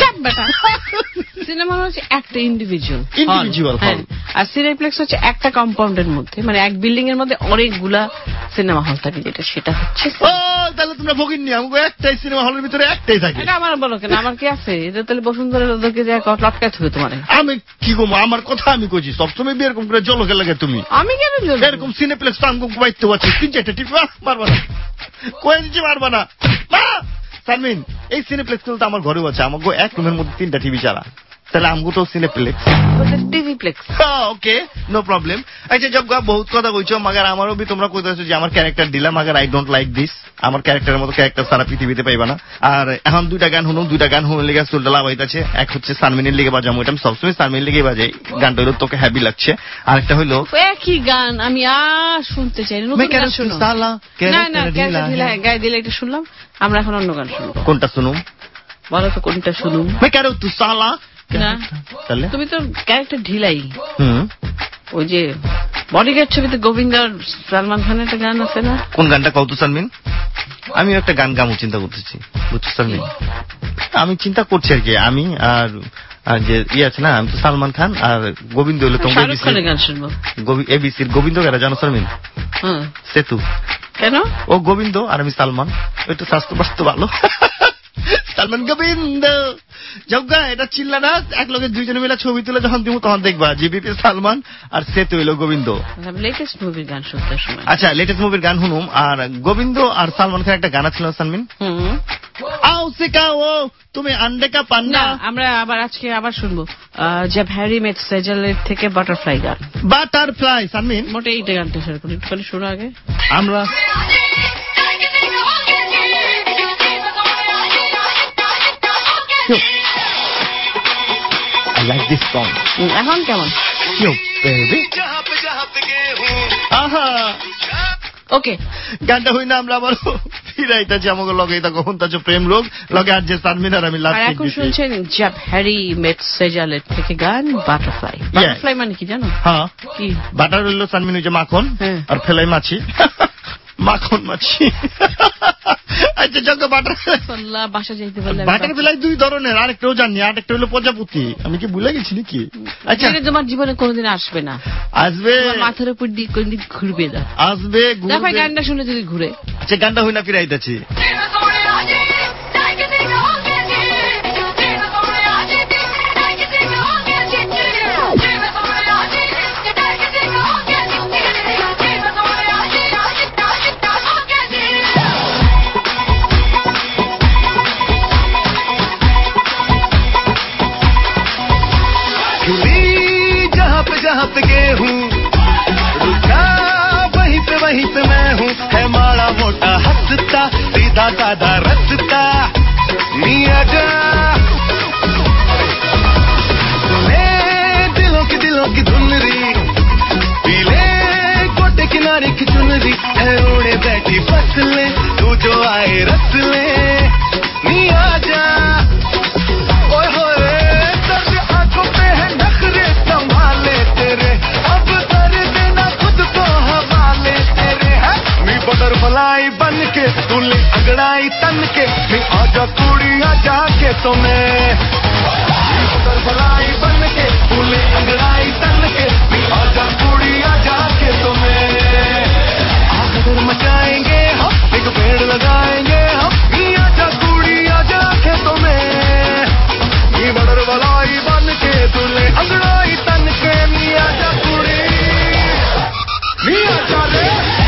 S6: সিনেমা হল হচ্ছে একটা ইন্ডিভিজুয়াল
S5: হল
S6: আর সিনেপ্লেক্স হচ্ছে একটা কম্পাউন্ডের মধ্যে মানে এক বিল্ডিং এর মধ্যে অনেকগুলা সিনেমা হল থাকে যেটা সেটা হচ্ছে
S5: তাহলে তোমরা ভোগিনি আমাকে একটাই সিনেমা হলের ভিতরে একটাই থাকে
S6: এটা আমার বলো কেন আমার কি আছে এটা তাহলে বসুন্ধরা ওদেরকে যা লটকাই থাকবে তোমার
S5: আমি কি গো আমার কথা আমি কইছি সবসময় বিয়ের কম করে জলকে লাগে তুমি
S6: আমি কেন
S5: এরকম সিনেপ্লেক্স টাঙ্গু বাইতে পারছি 3-4টা টিপ মারবা না কই দিচ্ছি মারবা না শারমিন এই সিনেপ্লেক্স তো আমার ঘরেও আছে আমাকে এক রুমের মধ্যে 3টা টিভি চালা তাহলে আমগো তো Cineplex
S6: TV plex
S5: okay no problem আচ্ছা জব বহুত কথা কইছো মাগার আমারও বি তোমরা কইতাছো যে আমার ক্যারেক্টার দিলাম মাগার আই ডোন্ট লাইক দিস আমার ক্যারেক্টারের মতো ক্যারেক্টার সারা পৃথিবীতে পাইবা না আর এখন দুইটা গান শুনুন লেগে চুলডালা বাইতাছে এক হচ্ছে সানমিনের লেগে বাজামো এটা আমি সবসময় সানমিনের লেগে বাজাই গানটা হলো তোকে হ্যাপি লাগছে আর একটা হইলো
S6: একই গান আমি আর শুনতে চাই নতুন গান শুনো না ঢিলা গায়ে দিলে এটা শুনলাম আমরা এখন অন্য গান শুনবো
S5: কোনটা শুনুম
S6: বলো তো কোনটা শুনুম
S5: মে কেন তু সালা
S6: না তুমি তো ক্যারেক্টার ঢিলাই ওই যে বডিগার্ড ছবিতে গোবিন্দ আর সালমান খানের একটা গান আছে না
S5: কোন গানটা কও তো সালমিন আমি একটা গান গামু চিন্তা করতেছি বুঝছো সালমিন আমি চিন্তা করছি আর কি আমি আর যে আছে না আমি তো সালমান খান আর গোবিন্দ হলো তোমার
S6: গান শুনবো
S5: এবিসির গোবিন্দ গারা জানো সালমিন সেতু
S6: কেন
S5: ও গোবিন্দ আর আমি সালমান ওইটা স্বাস্থ্য ভালো সালমান গোবিন্দ যোগ্যা এটা চিল্লা না এক লোকের দুইজনে মিলে ছবি তুলে যখন দিব তখন দেখবা জিবিপি সালমান আর সেতু হইলো গোবিন্দ
S6: লেটেস্ট মুভির গান শুনতে সময়
S5: আচ্ছা লেটেস্ট মুভির গান শুনুম আর গোবিন্দ আর সালমান খান একটা গান ছিল সালমিন आओ सिखाओ তুমি अंडे का पन्ना
S6: আমরা আজকে আবার শুনবো জব হ্যারি মেট সেজেলের থেকে বাটারফ্লাই গান
S5: বাটারফ্লাই সালমিন
S6: মোটে এইটা গানটা সেরকম একটু শোনো আগে
S5: আমরা
S6: চুপ।
S5: I like this song.
S6: এখন কেমন?
S5: Yo, baby. আহা
S6: ওকে,
S5: গানটা হই না আমরা আবার ফিরাইতেছি আমাকে লগে এটা কখন তাছো প্রেম রোগ লগে আর যে সানমিনার আমি
S6: আর
S5: লাস্ট
S6: এখন শুনছেন জব হ্যারি মেট সেজালের থেকে গান বাটারফ্লাই। বাটারফ্লাই মানে কি জানো?
S5: হ্যাঁ,
S6: কি
S5: বাটার হইলো সানমিন হইছে মাখন
S6: হ্যাঁ।
S5: আর ফেলাই মাছি মাখন মাছি। আচ্ছা জগ বাটার
S6: আল্লাহ বাসা যাইতে বললে
S5: বাটারফ্লাই দুই ধরনের, আরেকটাও জানি, আরেকটা হইলো প্রজাপতি। আমি কি ভুলে গেছি নাকি? আচ্ছা
S6: এটা তোমার জীবনে কোনোদিন আসবে না,
S5: আসবে,
S6: তোমার মাথার উপর দিয়ে কোনদিন ঘুরবে না।
S5: আসবে
S6: দেখো
S5: ঘুরবে।
S6: গানটা শুনে যদি ঘুরে।
S5: আচ্ছা গানটা হই না ফিরাইতেছি।
S4: जहाँ पे गए हूँ रुका वहीं पे मैं हूँ, है माड़ा मोटा हंसता सीधा साधा रस्ता मिया जा सुने दिलों की धुनरी पीले गोटे किनारे की चुनरी है उड़े बैठी फसले तू जो आए रसले मिया जा ओए होए दर्द आंखों पे है नखरे संभाले तेरे अब कर देना खुद को हवाले तेरे है मी बटरफ्लाई बन के तूले अंगड़ाई तन के मी आजा कुड़ी आजा के तो मैं मी बटरफ्लाई बन के तूले अंगड़ाई तन के मी आजा कुड़ी आजा के तो मैं आग मचाएंगे हम, एक पेड़ लगाएंगे हम, मी आजा कुड़ी आजा के तो मैं मी बटरफ्लाई बन के तूले अंगड़ाई तन के मी आजा कुड़ी मी आजा रे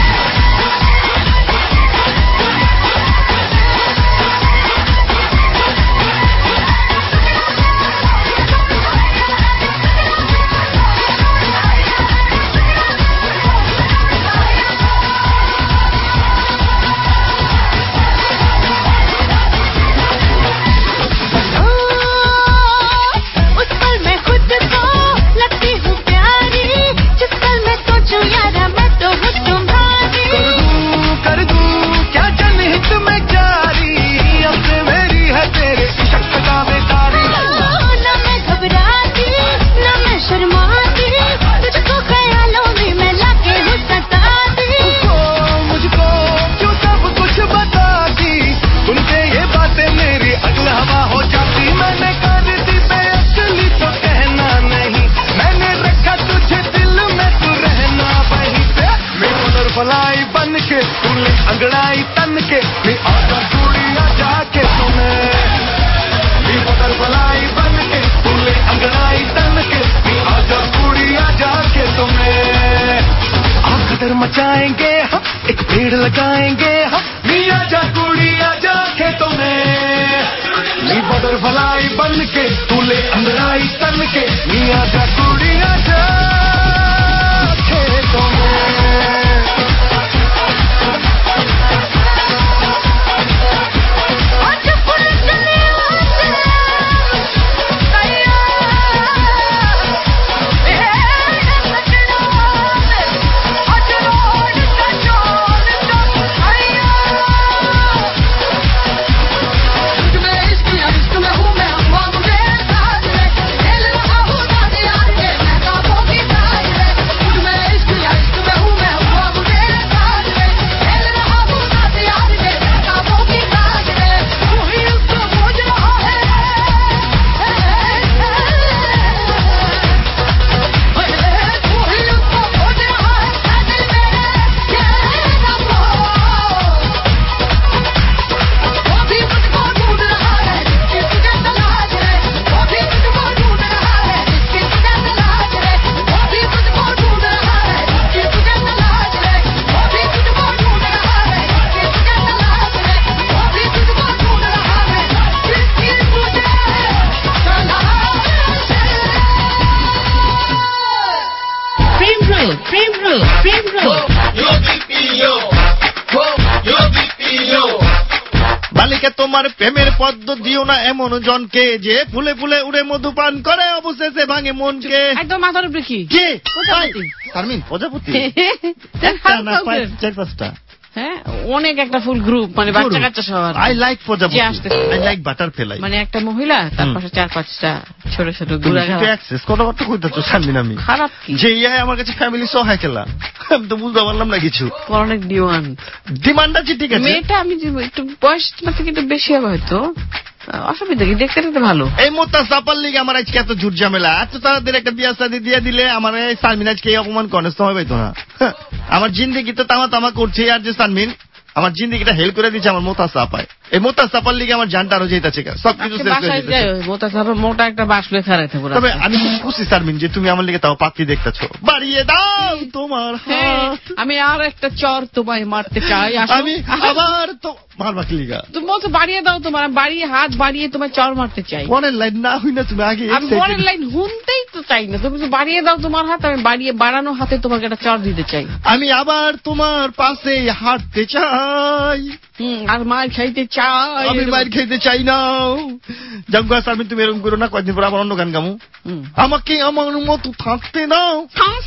S2: उस पर मैं खुद को लगती हूँ प्यारी, जिस पर मैं सोचूं यारा मैं तो हूँ तुम्हारी।
S4: कर दूं क्या जनहित में जारी, अब से मेरी है तेरे इश्क का बेकारी।
S2: न मैं घबराती न मैं शर्माती, तुझको ख्यालों में मैं लाके हूँ सताती।
S4: मुझको क्यों सब कुछ बता दी, सुन के ये बातें मेरी अगल हवा हो जाती। मैंने कर दी बेअसली तो कहना नहीं, मैंने रखा तुझे दिल में तू रहना वहीं पे। मैं बटरफ्लाई बन के तूने अंगड़ाई तन के मैं आजा कुड़ी आजा के तुम्हें मैं बटरफ्लाई बन के तूने अंगड़ाई तन के मैं आजा कुड़ी आजा के तुम्हें आखिर मचाएंगे हम, एक पेड़ लगाएंगे हम, मैं आजा कुड़ी आजा के तुम्हें मैं बटरफ्लाई बन के तूने अंगड़ाई तन के मैं आजा कुड़ी आजा के तुम्हें
S2: आज पुलिस ने
S3: मैं इसकी हूँ मैं हुआ मुझे साथ में, दिल रहा हूँ दादी यार के
S5: তোমার প্রেমের পদ্ম দিও না এমন জনকে যে ফুলে ফুলে উড়ে মধুপান করে অবশেষে ভাঙে মনকে।
S6: একদম মাথার উপরে কি
S5: কে?
S6: প্রজাপতি।
S5: শারমিন প্রজাপতি
S6: একটা
S5: না 4-5টা।
S6: হ্যাঁ, অনেক একটা ফুল গ্রুপ, মানে বাচ্চা কাচ্চা সবার।
S5: আই লাইক প্রজাপতি,
S6: যে আসতেছে।
S5: I like butterfly.
S6: মানে একটা মহিলা, তার পাশে 4-5টা ছোট ছোট
S5: তুমি
S6: গুড়া
S5: তো অ্যাক্সেস কথাবার্তা কইতাছো শারমিন। আমি
S6: খারাপ কি?
S5: যে ইয়াই আমার কাছে ফ্যামিলি সহায় খেলা, আমি তো বুঝতে পারলাম না কিছু।
S6: তোমার অনেক
S5: ডিমান্ড আছে, ঠিক আছে।
S6: মেয়েটা আমি যে একটু বয়স তোমার থেকে একটু বেশি হবে হয়তো, অসুবিধা কি? দেখতে দেখতে ভালো।
S5: এই মোতা চাপার লিগে আমার আজকে এত ঝুট ঝামেলা। এত তাড়াতাড়ি একটা বিয়া শাদী দিয়ে দিলে আমার এই শারমিন আজকে এই অপমান করার সময় পাইতো না। আমার জিন্দেগি তো তামা তামা করছে। আর যে শারমিন আমার জিন্দেগিটা হেল্প করে দিচ্ছে আমার মোতা চাপায়। এই মোতা চাপার লিগে আমার জানটা আরো যেতেছে, সবকিছু শেষ হয়ে যাচ্ছে।
S6: মোটা একটা বাস লয়ে খারাইতে পুরো।
S5: তবে আমি খুব খুশি শারমিন যে তুমি আমার লিগে তাও পাত্রী দেখতেছো। বাড়িয়ে দাও তোমার হাত।
S6: আমি আর একটা চর তোমায় মারতে চাই।
S5: আমি আবার তো মারবা কি লিগা?
S6: তুমি বলছো বাড়িয়ে দাও তোমার, বাড়িয়ে হাত বাড়িয়ে তোমার চর মারতে চাই।
S5: মনের লাইন না হই না তুমি আগে।
S6: আমি মনের লাইন শুনতেই তো চাই না। তুমি বাড়িয়ে দাও তোমার হাত, আমি বাড়িয়ে বাড়ানো হাতে তোমাকে একটা চর দিতে চাই।
S5: আমি আবার তোমার পাশে হাঁটতে চাই।
S6: আর মার খাইতে চাই।
S5: আমি মার খাইতে চাই না। জাঙ্গুয়া শারমিন তুমি এরকম করো না, কয়েকদিন পর আবার অন্য গান গামু। আমাকে আমার মতো থাকতে নাও।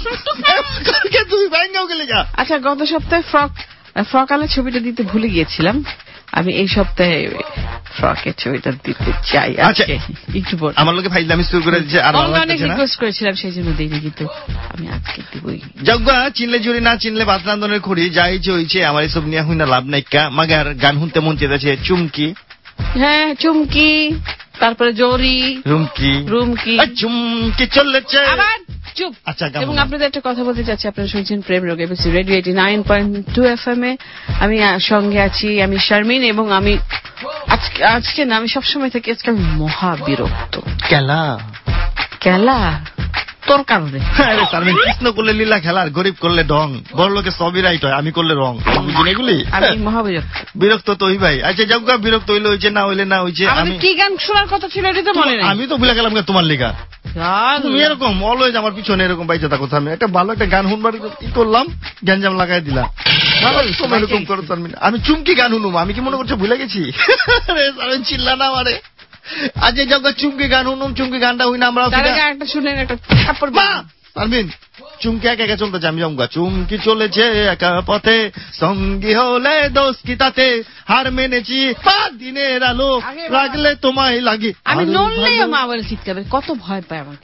S5: তুমি ব্যাঙ্গাও গেলে যা।
S6: আচ্ছা, গত সপ্তাহে ফ্রক আলা ছবিটা দিতে ভুলে গিয়েছিলাম। আমি এই সপ্তাহে ফ্রকের ছবিটা দিতে চাই।
S5: আচ্ছা,
S6: একটু পর
S5: আমার লোকে ফাইল আমি শুরু করে দিচ্ছে। আর
S6: অনেক রিকোয়েস্ট করেছিলাম, সেই জন্য দিইনি, কিন্তু আমি আজকে দিবই।
S5: জাঙ্গুয়া চিনলে জুড়ি না চিনলে ভাত রান্ধনের খড়ি, যা হয়েছে হয়েছে। আমার এসব নিয়ে হই না লাভ নাইকা। মাগার গান শুনতে মন চেয়েছে চুমকি।
S6: হ্যাঁ, চুমকি, তারপরে জরি, রুমকি
S5: চুমকি চলেছে।
S6: আবার চুপ।
S5: আচ্ছা,
S6: এবং আপনাদের একটা কথা বলতে চাচ্ছি, আপনারা শুনছেন প্রেম রোগ এবিসি রেডিও 89.2 FM এ। আমি সঙ্গে আছি, আমি শারমিন, এবং আমি আজকে না, আমি সবসময় থাকি, আজকে আমি মহা বিরক্ত। কেলা তোর কারণে।
S5: শারমিন, কৃষ্ণ করলে লীলা খেলার, গরিব করলে ঢং, বড় লোকে সবই রাইট হয়, আমি করলে রং। বুঝলেন এগুলি?
S6: আমি মহা
S5: বিরক্ত তো ওই ভাই। আচ্ছা, জাঙ্গুয়া বিরক্ত হইলে হয়েছে, না হইলে না হয়েছে।
S6: আমি কি গান শোনার কথা ছিল এটা তো মনে নেই।
S5: আমি তো ভুলে গেলাম তোমার লিগা। তুমি এরকম অলওয়েজ আমার পিছনে এরকম বাইচে থাকো। আমি একটা ভালো একটা গান শুনবার কি করলাম, গ্যাঞ্জাম লাগাই দিলাম। এরকম করো শারমিন। আমি চুমকি গান শুনুম, আমি কি মনে করছো ভুলে গেছি? চিল্লা না আমারে। আজকে যখন চুমকি গান শুনুম, চুমকি গানটা হই না আমরা
S6: একটা শুনে একটা থাপ্পড়
S5: শারমিন। চুমকি একা একা চলতেছে, আমি জাঙ্গুয়া। চুমকি চলেছে একা পথে, সঙ্গী হলে দোষ কি তাতে, হার মেনেছি দিনের আলো, লাগলে তোমায় লাগি।
S6: আমি নড়লেই মা বলে চিৎকার, কত ভয় পায় আমাকে।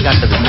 S5: গানটা দেবো।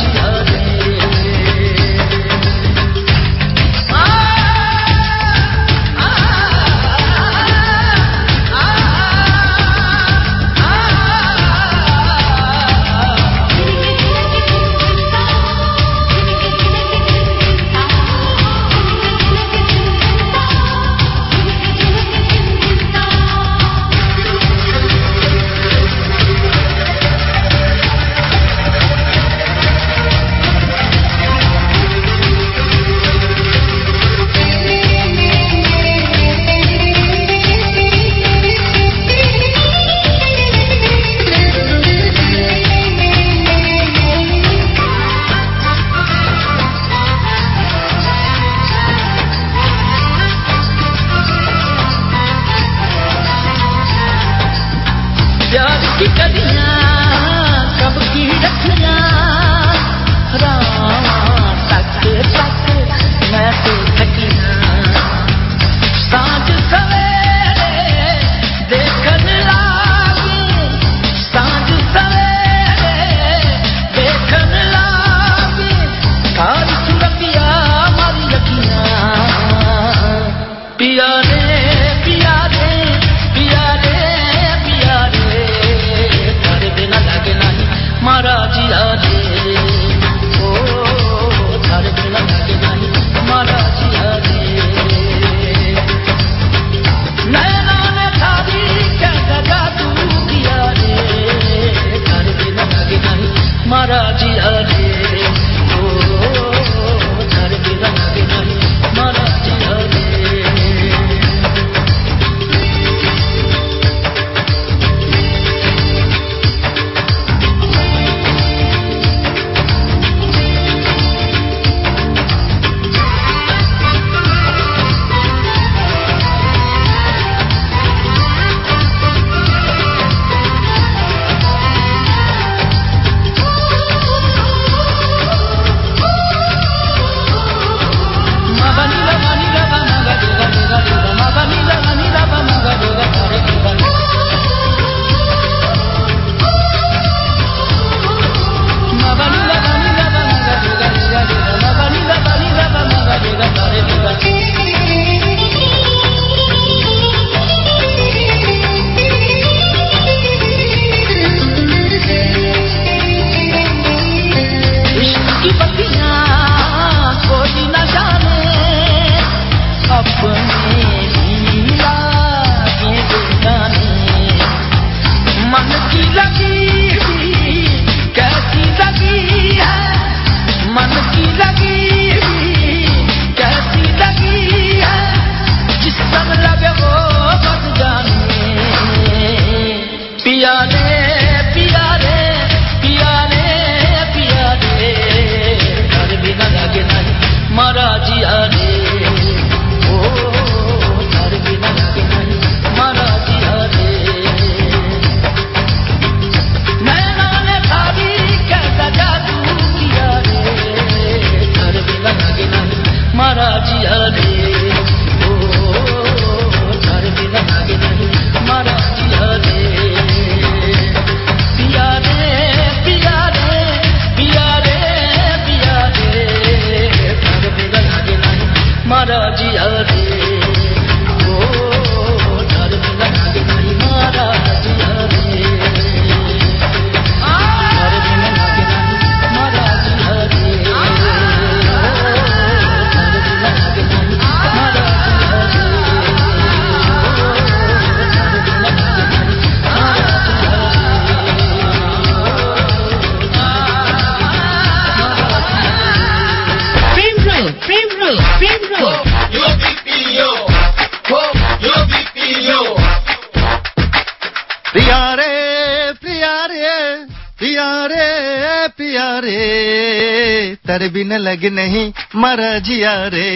S5: तारे बिना लगे नहीं मरा जिया रे,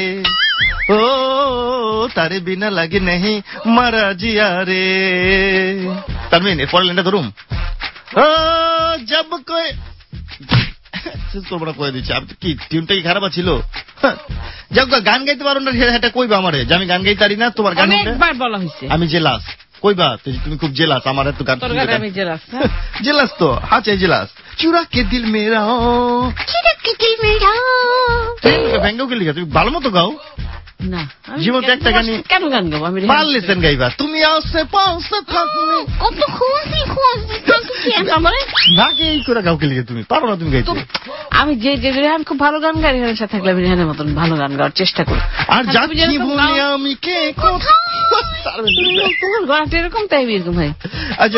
S5: ओ तारे बिना लगे नहीं मरा जिया रे। তানভীর এর পরের লাইনটা ধরুম। ও জব কোই শেষ করবো না, কয়ে দিচ্ছি। কি টিউনটা কি খারাপ ছিল? যাক গান গাইতে পারো না সেটা কইবা আমারে, যে আমি গান গাইতে পারি না। তোমার গান
S6: অনেকবার বলা হয়েছে
S5: আমি জেলাস, কইবা তুমি খুব জেলাস আমার এত গান।
S6: আমি জেলাস
S5: জেলাস তো আছে, জেলাস চুরা কে দিল মেরা ভেঙ্গাও কে লিখা তুমি ভালো মতো গাও
S6: না
S5: জীবনে একটা গানই
S6: কেন গান গাবো আমি
S5: ভাল লেসেন গাইবা তুমি আসে পাশে থাকলে
S6: কত খুশি
S5: নাকি এই করে গাও কে লিখে তুমি পারো না তুমি গাইতে
S6: আমি যে রেহান খুব ভালো গান গাই রেহানের সাথে থাকলে আমি রেহানের মতন ভালো গান গাওয়ার চেষ্টা করি
S5: আর যাচ্ছি বলি আমি কে
S6: তোমার গলাটা এরকম তাই এরকম ভাই
S5: আচ্ছা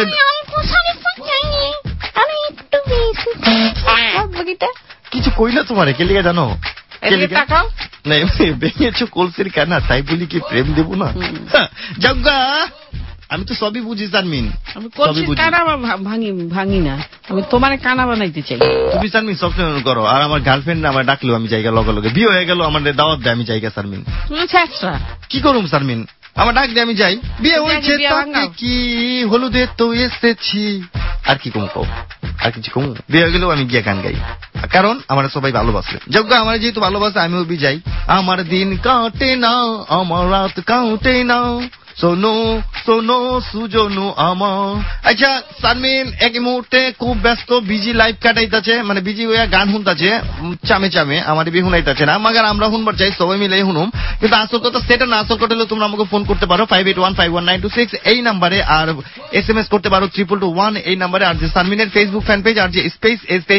S5: কিছু কই না তোমারে কে লিখে জানো
S6: তাকাও
S5: না ভেঙেছো কলসির কানা তাই বলি কি প্রেম দেবো না জগ্গা আমি তো সবই বুঝি সানমিন
S6: আমি কলসির কানা ভাঙি না আমি তোমার কানা বানাইতে চাই
S5: তুমি সানমিন সবসময় করো আর আমার গার্লফ্রেন্ড আমার ডাকলেও আমি জায়গা লগে লগে বিয়ে হয়ে গেল আমাদের দাওয়াত দেয় আমি জায়গা সানমিন
S6: তুমি ছেঁচড়া
S5: কি করুম সানমিন আমার ডাক দিয়ে আমি যাই বিয়ে হয়েছে তাকে কি হলুদে তো এসেছি আর কি কম কও আর কিছু কম বিয়ে হয়ে গেলেও আমি গিয়ে গান গাই কারণ আমার সবাই ভালোবাসে যোগ্য আমার যেহেতু ভালোবাসে আমিও বি যাই আমার দিন কাটে না আমার রাত কাটে না সোনো সোনো সুজনো আমার আচ্ছা সানমিন এক মুহূর্তে খুব ব্যস্ত বিজি লাইফ কাটাইতেছে মানে বিজি হইয়া গান শুনতেছে চামে চামে আমার বি শুনাইতেছে না মাগার আমরা শুনবার চাই সবাই মিলে শুনুম কিন্তু আসল কথা সেটা না আসল কথা হলে তোমরা আমাকে ফোন করতে পারো 58151926 এই নাম্বারে আর SMS করতে পারো 2221 এই নাম্বারে আর যে সানমিনের ফেসবুক ফ্যান পেজ আর যে স্পেস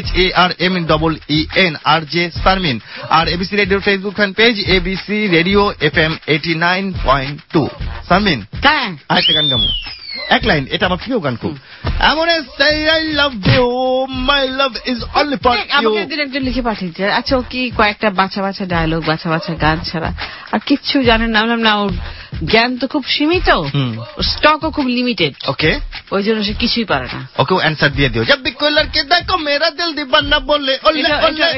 S5: SHARMEN আর যে সানমিন আর ABC radio Facebook fan page ABC radio FM 89.2 Sharmin আরেকটা গান গামু এক লাইন এটা আমার প্রিয় গান খুব এমন say I love you my love is only for you
S6: আমাকে একজন লিখে পাঠিয়েছে আচ্ছা ও কি কয়েকটা বাচ্চা বাচ্চা ডায়লগ বাচ্চা বাচ্চা গান ছাড়া আর কিচ্ছু জানেন না না ওর জ্ঞান তো খুব সীমিত স্টকও খুব লিমিটেড
S5: ওকে
S6: ওই জন্য সে কিছুই পারে না
S5: ওকে অ্যান্সার দিয়ে দিও জব কোই লড়কে দেখো মেরা দিল দিবানা বলে ওলে ওলে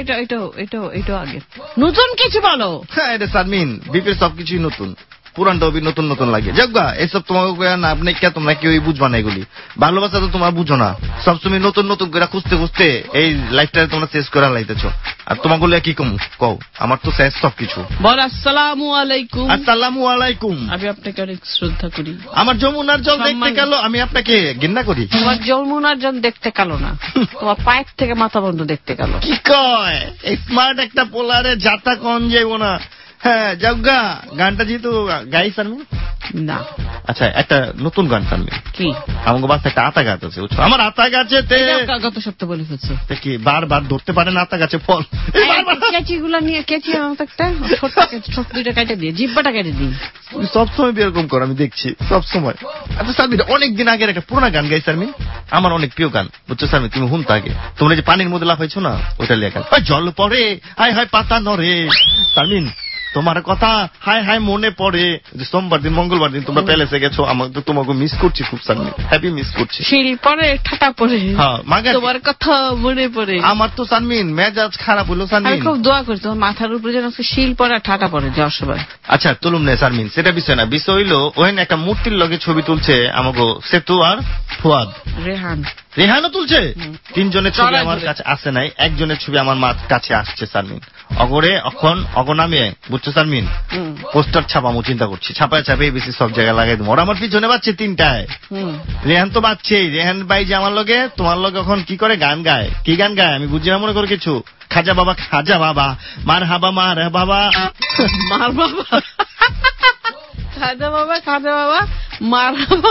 S6: এটা আগে নতুন কিছু বলো
S5: হ্যাঁ এটা সানমিন বিপির সবকিছুই নতুন পুরানটাও নতুন নতুন লাগে যাগা এসব তোমাকে আপনি কে তোমরা কেউই বুঝবা না এগুলি ভালোবাসা তো তোমরা বুঝো না সবসময় নতুন নতুন করে খুঁজতে খুঁজতে এই লাইফটা তোমরা শেষ করে লাইতেছো আর তোমাকে কি কম কও আমার তো শেষ সবকিছু
S6: বল আসসালামু আলাইকুম
S5: আসসালামু আলাইকুম
S6: আমি আপনাকে অনেক শ্রদ্ধা করি
S5: আমার যমুনার জল দেখতে কালো আমি আপনাকে ঘৃণা করি
S6: তোমার যমুনার জল দেখতে কালো না তোমার পায়ের থেকে মাথা বন্ধ দেখতে কালো
S5: কি কয় স্মার্ট একটা পোলারে যাতা কোন যাইব না হ্যাঁ যাগা গানটা যেহেতু গাই সানমিন
S6: না
S5: আচ্ছা একটা নতুন গান সানমিন কি আমাকে বাস একটা আতা গাছ আছে বুঝছো আমার আতা গাছেতে
S6: গত সপ্তাহে বলে ফেলছো
S5: কি বারবার ধরতে পারে না আতা গাছে ফল
S6: কেচি গুলা নিয়ে কেচি একটা ছোট দুইটা কেটে দিয়ে জিব্বাটা কেটে দিই
S5: সবসময় এরকম কর আমি দেখছি সবসময় আচ্ছা সানমিন অনেকদিন আগের একটা পুরোনো গান গাই সানমিন আমার অনেক প্রিয় গান বুঝছো সানমিন তুমি হুন আগে তোমরা যে পানির মধ্যে লাফাইছো না ওইটা লেখা জল পড়ে হায় হায় পাতা নরে সানমিন তোমার কথা হাই হাই মনে পড়ে যে সোমবার দিন মঙ্গলবার দিন তোমরা প্যালেসে গেছো আমাকে তো তোমাকে মিস করছি খুব সানমিন হ্যাপি মিস করছি
S6: শিল পরে ঠাটা পরে
S5: হ্যাঁ মাগা
S6: তোমার কথা মনে পড়ে
S5: আমার তো সানমিন মেজাজ খারাপ হলো সানমিন
S6: আমি খুব দোয়া করি তোমার মাথার উপরে যেন শিল পরে ঠাটা পরে যাওয়ার সময়
S5: আচ্ছা তুলুম না সানমিন সেটা বিষয় না বিষয় হইলো ওখানে একটা মূর্তির লগে ছবি তুলছে আমাকে সেতু আর ফুয়াদ রেহানও তুলছে তিনজনের ছবি আমার কাছে আসে নাই একজনের ছবি আমার কাছে আসছে সানমিন অগরে এখন অগনামে বুঝছো সানমিন পোস্টার ছাপামো চিন্তা করছি ছাপায় ছাপাই বেশি সব জায়গায় লাগাই দেবো ওরা আমার পিছনে বাচ্চে তিনটায় রেহান তো বাচ্চেই রেহান ভাই যে আমার লগে তোমার লগে এখন কি করে গান গায় কি গান গায় আমি বুঝি না মনে করে কিছু খাজা বাবা মার হাবা মার বাবা
S6: মার বাবা খাজা বাবা মার হাবা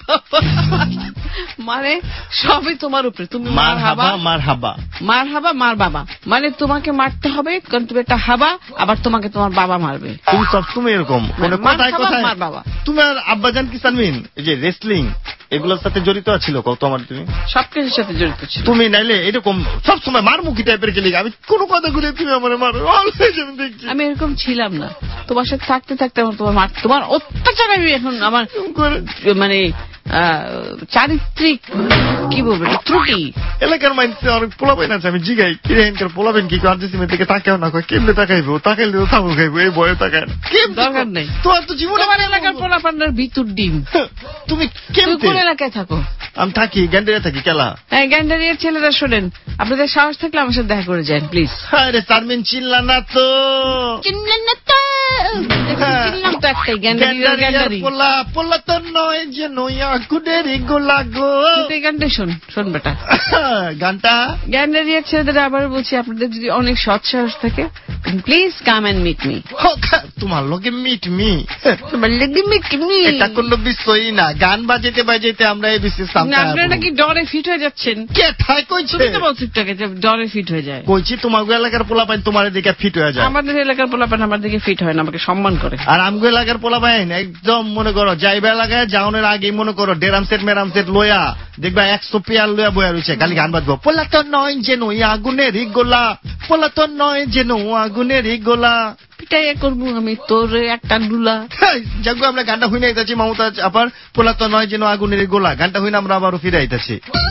S6: মানে সবই তোমার উপরে তুমি মার হাবা মার বাবা মানে তোমাকে মারতে হবে কারণ তুমি একটা হাবা আবার তোমাকে তোমার বাবা মারবে
S5: তুমি সবসময় এরকম কোথায় কোথায়
S6: মার বাবা
S5: তোমার আব্বাজান কি সানমিন এই যে রেসলিং এগুলোর সাথে জড়িত ছিল কত আমার তুমি
S6: সবকিছুর সাথে জড়িত ছিল
S5: তুমি নাইলে এরকম সবসময় মারমুখী টাইপের গেলে আমি কোনো কথা ঘুরে তুমি আমার মারো
S6: আমি এরকম ছিলাম না তোমার সাথে থাকতে থাকতে তোমার অত্যাচার আমি এখন আমার মানে চারিত্রিক কি বলবো ত্রুটি
S5: এলাকার মানুষ অনেক পোলাবেন আছে আমি জিগাই কিরেনকার পোলাবেন কি আর্জেন্টিনার দিকে তাকাও না কেমনে তাকাইবো তাকাইলে তো থামু খাইবো এই বয়ে তাকায় না
S6: দরকার নেই
S5: তোমার তো জীবনে
S6: আমার এলাকার পোলাপান্ডার ভিতর ডিম
S5: তুমি
S6: কোন এলাকায় থাকো
S5: আমি থাকি গ্যান্ডারিয়া থাকি কেলা।
S6: হ্যাঁ, গ্যান্ডারিয়ার ছেলেরা শোনেন, আপনাদের সাহস থাকলে আমার সাথে দেখা করে যান প্লিজ।
S5: আরে শারমিন চিল্লা না তো,
S6: চিনলেন না তো? চিনলাম তো একটাই, গ্যান্ডারিয়ার গ্যান্ডারি।
S5: পোলা তো নয় যে নইয়া কুডেরি গোলা গো।
S6: এই গানটা শোন বেটা।
S5: গানটা
S6: গ্যান্ডারিয়ার ছেলেদের আবার বলছি, আপনাদের যদি অনেক সৎ সাহস থাকে please come and meet me.
S5: তোমার লোকে মিট মি,
S6: তোমার লোকে মিট মি,
S5: এটা কোনো বিষয়ই না। গান বাজাইতে বাজাইতে আমরা এই বিশেষ
S6: আপনারা নাকি ডরে ফিট হয়ে যাচ্ছেন।
S5: কে ঠাই কইছে?
S6: তুমি তো বলছো একটু আগে যে ডরে ফিট হয়ে যায়।
S5: কইছি তোমার এলাকার পোলাপাইন তোমার দিকে ফিট হয়ে যায়।
S6: আমাদের এলাকার পোলাপাইন আমার দিকে ফিট হয় না, আমাকে সম্মান করে।
S5: আর আমগো এলাকার পোলাপাইন একদম মনে করো যাইবা এলাকায় যাওনের আগেই মনে করো ডেরাম সেট মেরাম সেট লইয়া দেখবা 100 পেয়ার লইয়া বয়া রয়েছে, খালি গান বাজবো। পোলা তো নয় যে নই আগুনেরই গোলা, পোলা তো নয় যে নো আগুনেরই গোলা।
S6: পিটাইয়া করবো আমি তোর একটা ডুলা।
S5: যাগো আমরা গানটা হইনা আইতাছি মমতাজ আপার পোলা তো নয় যে নো আগুনেরই গোলা গানটা হইনা আমরা আবারও ফিরে আইতাছি।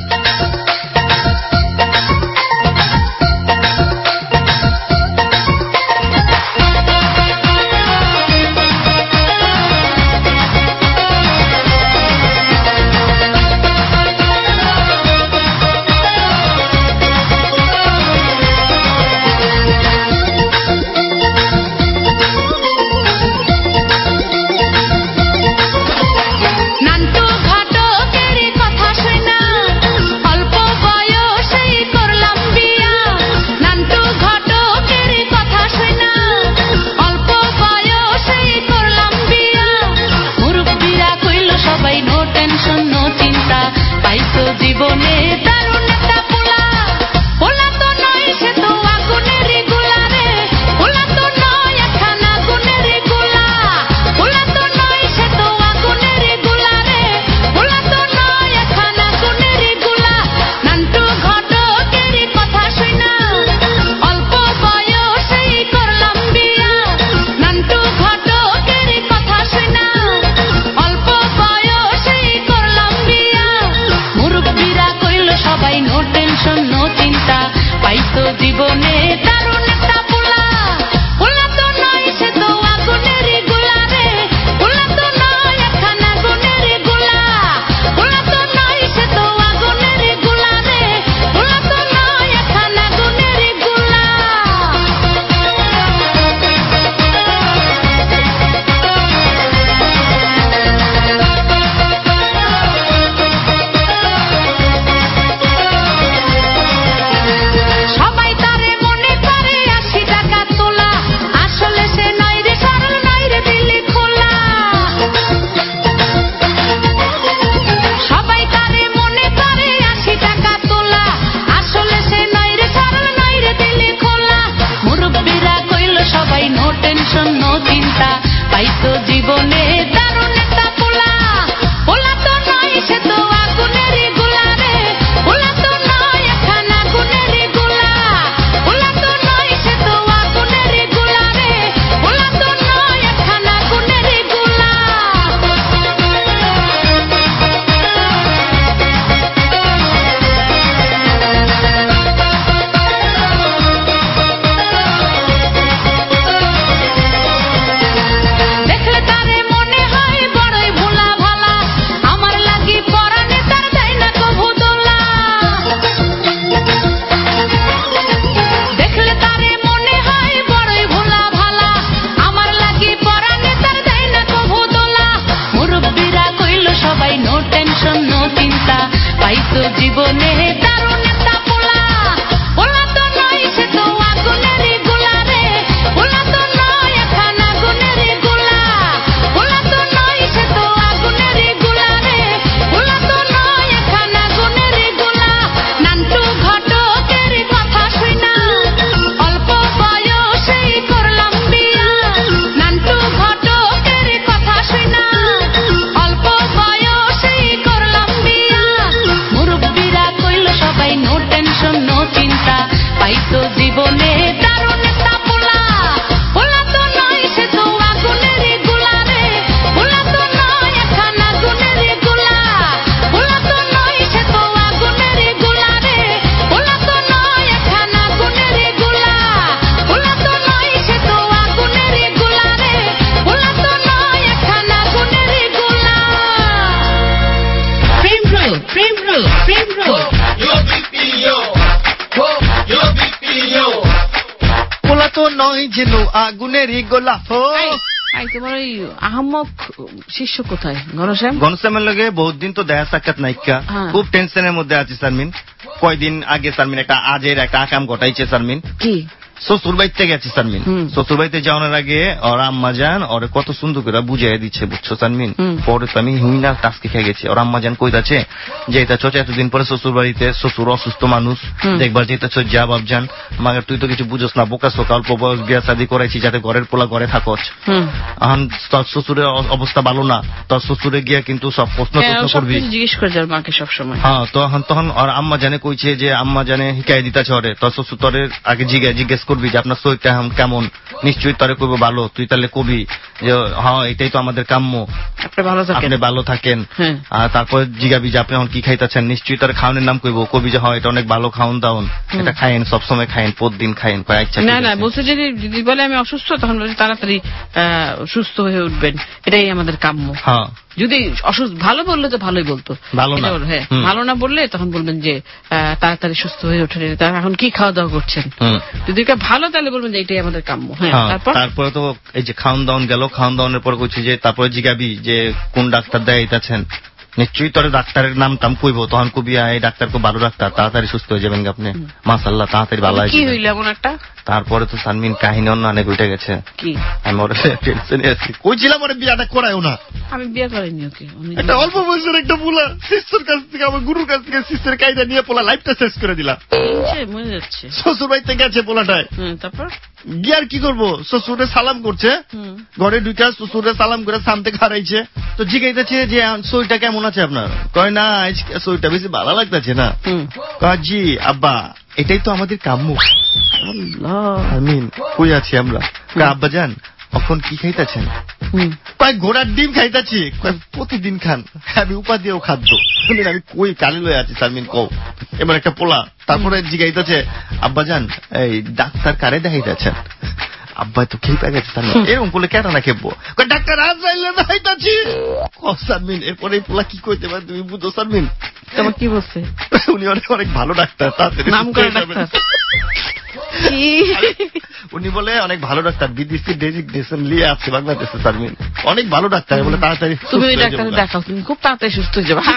S2: নান্টু ঘটকের কথা শোনা অল্প বয়সেই করলাম বিয়া। নান্টু ঘটকের কথা শোনা অল্প বয়সেই করলাম বিয়া। মুরব্বিরা কইল সবাই নো টেনশন নো চিন্তা, পাইছো জীবনে দারুণ একটা পোলা। পোলা তো নয় সে তো আগুনের গোলা রে, পোলা তো নয় একখান আগুনের গোলা। পোলা তো নয় সে তো আগুনের গোলা রে, পোলা তো নয় একখান আগুনের গোলা। নান্টু ঘটকের কথা শোনা অল্প বয়সেই করলাম বিয়া। নান্টু ঘটকের কথা শোনা অল্প বয়সেই করলাম বিয়া। মুরব্বিরা কইল সবাই নো টেনশন নো চিন্তা, পাইছো জীবনে দারুণ একটা পোলা। পোলা তো নয় সে তো আগুনের গোলা রে, পোলা তো নয় একখান আগুনের গোলা। পোলা তো নয় সে তো আগুনের গোলা রে, পোলা তো নয় একখান আগুনের গোলা। সবাই তারে মনে করে 80 টাকা তোলা, আসলে সে নয় রে সরল নয় রে দিলে খোলা। সবাই তারে মনে করে 80 টাকা তোলা, আসলে সে নয় রে সরল নয় রে দিলে খোলা। মুরব্বিরা কইল সবাই নো টেনশন নো চিন্তা, পাইছো জীবনে দারুণ একটা পোলা। পোলা তো নয় সে তো আগুনের গোলা রে, পোলা তো নয় একখান আগুনের গোলা। পোলা তো নয় সে তো আগুনের গোলা রে, পোলা তো নয় একখান আগুনের গোলা। দেখলে তারে মনে হয় বড়ই ভোলা ভালা, আমার লাগি পরানে তার দেয় না কভু দোলা। দেখলে তারে মনে হয় বড়ই ভোলা ভালা, আমার লাগি পরানে তার দেয় না কভু দোলা। মুরব্বিরা কইল সবাই নো টেনশন নো চিন্তা, পাইছো জীবনে দারুণ একটা পোলা। পোলা তো নয় সে তো আগুনের গোলা রে, পোলা তো নয় একখান আগুনের গোলা। পোলা তো নয় সে তো আগুনের গোলা রে, পোলা তো নয় একখান আগুনের গোলা। নান্টু ঘটকের কথা শোনা অল্প বয়সেই করলাম বিয়া। নান্টু ঘটকের কথা শোনা অল্প বয়সেই করলাম বিয়া। মুরব্বিরা কইল
S5: নয় যেন আগুনেরই গোলা।
S6: তোমার ওই আহম্মক শিষ্য কোথায়?
S5: গণশ্যামের লগে বহুত দিন তো দেখা সাক্ষাৎ নাইকা, খুব টেনশনের মধ্যে আছি শারমিন। কয়দিন আগে শারমিন একটা আজের একটা আকাম ঘটাইছে শারমিন।
S6: কি?
S5: শ্বশুর বাড়িতে গেছি শারমিন। শ্বশুর বাড়িতে যাওয়ার আগে ওর আম্মা জান ওরে কত সুন্দর করে বুঝাই দিচ্ছে, বুঝছো শারমিন। পরে তো আমি হুই না টাস্কে খেয়ে গেছি। ওর আম্মা জান কইতাছে যে এটা চোচ এতদিন পরে শ্বশুর বাড়িতে, শ্বশুর অসুস্থ মানুষ, দেখবার যেতেছ যা বাবজান, মাকে তুই তো কিছু বুঝোস না, বোকা সোকা, অল্প বয়স বিয়া শাদী করাইছি যাতে ঘরের পোলা ঘরে থাকছ। এখন তোর শ্বশুরের অবস্থা ভালো না, তোর শ্বশুরে গিয়া কিন্তু সব প্রশ্ন করবি,
S6: জিজ্ঞেস করে যার মাকে সবসময়।
S5: হ্যাঁ, তখন ওর আম্মা জানে কইছে যে আম্মা জানে হিকাই দিতেছে ওরে, তোর শ্বশুর তোরে আগে জিজ্ঞেস করবি যে আপনার শরীরটা কেমন, নিশ্চয়ই তোরে কইবো ভালো, তুই তাহলে কবি যে হ্যাঁ এটাই তো আমাদের কাম্য, আপনি ভালো থাকেন। আর তারপর জিগাবি যে আপনি এখন কি খাইতেছেন, নিশ্চয়ই তোর খাওয়ানোর নাম কইবো, কবি যে হয় এটা অনেক ভালো খাওন দাওন, এটা খাইন, সবসময় খাইন, প্রতিদিন খাইন।
S6: না বলছে যদি বলে আমি অসুস্থ, তখন বলছে তাড়াতাড়ি সুস্থ হয়ে উঠবেন, এটাই আমাদের কাম্য। হ্যাঁ, যদি ভালো বললে তো ভালোই বলতো, ভালো না বললে তখন বলবেন যে তাড়াতাড়ি সুস্থ হয়ে ওঠেন, এখন কি খাওয়া দাওয়া করছেন। যদি ভালো তাহলে বলবেন যে এটাই আমাদের কাম্য।
S5: তারপরে তো এই যে খাওয়ান দাওয়ান গেল, খাওয়ান দাওয়ানের পর কইছি যে তারপরে জিগাবি যে কোন ডাক্তার দেখাইতেছেন, নিশ্চয়ই তোর ডাক্তারের নাম টাম কইবো, তখন কবি এই ডাক্তার খুব ভালো ডাক্তার, তাড়াতাড়ি সুস্থ হয়ে যাবেন আপনি, মাশাআল্লাহ তাড়াতাড়ি ভালো হয়ে যাবেন। তারপরে তো শারমিন কাহিনী অন্য অনেক উঠে গেছে। কি? আমি ওর টেনশনে আছি, কইছিলাম ওর বিয়াটা করায়ও না।
S6: আমি বিয়ে করিনি ওকে।
S5: একটা অল্প বয়সের একটা পোলা সিস্টার কাছ থেকে, আমার গুরুর কাছ থেকে সিস্টার কায়দা নিয়ে পোলা লাইফটা শেষ করে দিলা।
S6: মনে যাচ্ছে
S5: শ্বশুর বাড়িতে গেছে পোলাটায়,
S6: তারপর
S5: গিয়ে আর কি করবো, শ্বশুরে সালাম করছে, ঘরে ঢুকে শ্বশুরে সালাম করে সামনে খারাইছে, তো জিজ্ঞাইতেছে যে শরীরটা কেমন আছে আপনার, কয় না শরীরটা বেশি ভালো লাগতেছে না। কয় জি আব্বা এটাই তো আমাদের কাম্য। আমিন কই আছি আমরা। আব্বা জান এখন কি খাইতেছেন, কয় ঘোড়ার ডিম খাইতেছি, প্রতিদিন খান, আমি উপাধিও খাদ্য। শুনেন আমি কই কালি লয়ে আছি শারমিন, কও এবার একটা পোলা। তারপরে জিজ্ঞাইতেছে আব্বা জান এই ডাক্তার কারে দেখাইতেছেন, আব্বা তো খেয়ে পে গেছে এরকম বলে কেন না খেপবো, ডাক্তার আজরাইলে দেখাইতেছি। শারমিন এরপরে পোলা কি কইতে পারে তুমি বুঝো শারমিন?
S6: তোমার কি বলছে?
S5: উনি অনেক ভালো ডাক্তার, তাড়াতাড়ি
S6: নাম করে ডাক্তার।
S5: উনি বলে অনেক ভালো ডাক্তার, বিদেশি ডেজিগনেশন নিয়ে আছে বাংলাদেশে শারমিন, অনেক ভালো ডাক্তার বলে তাড়াতাড়ি
S6: তুমি ওই ডাক্তার দেখাও, তুমি খুব তাড়াতাড়ি সুস্থ হয়ে যাবে।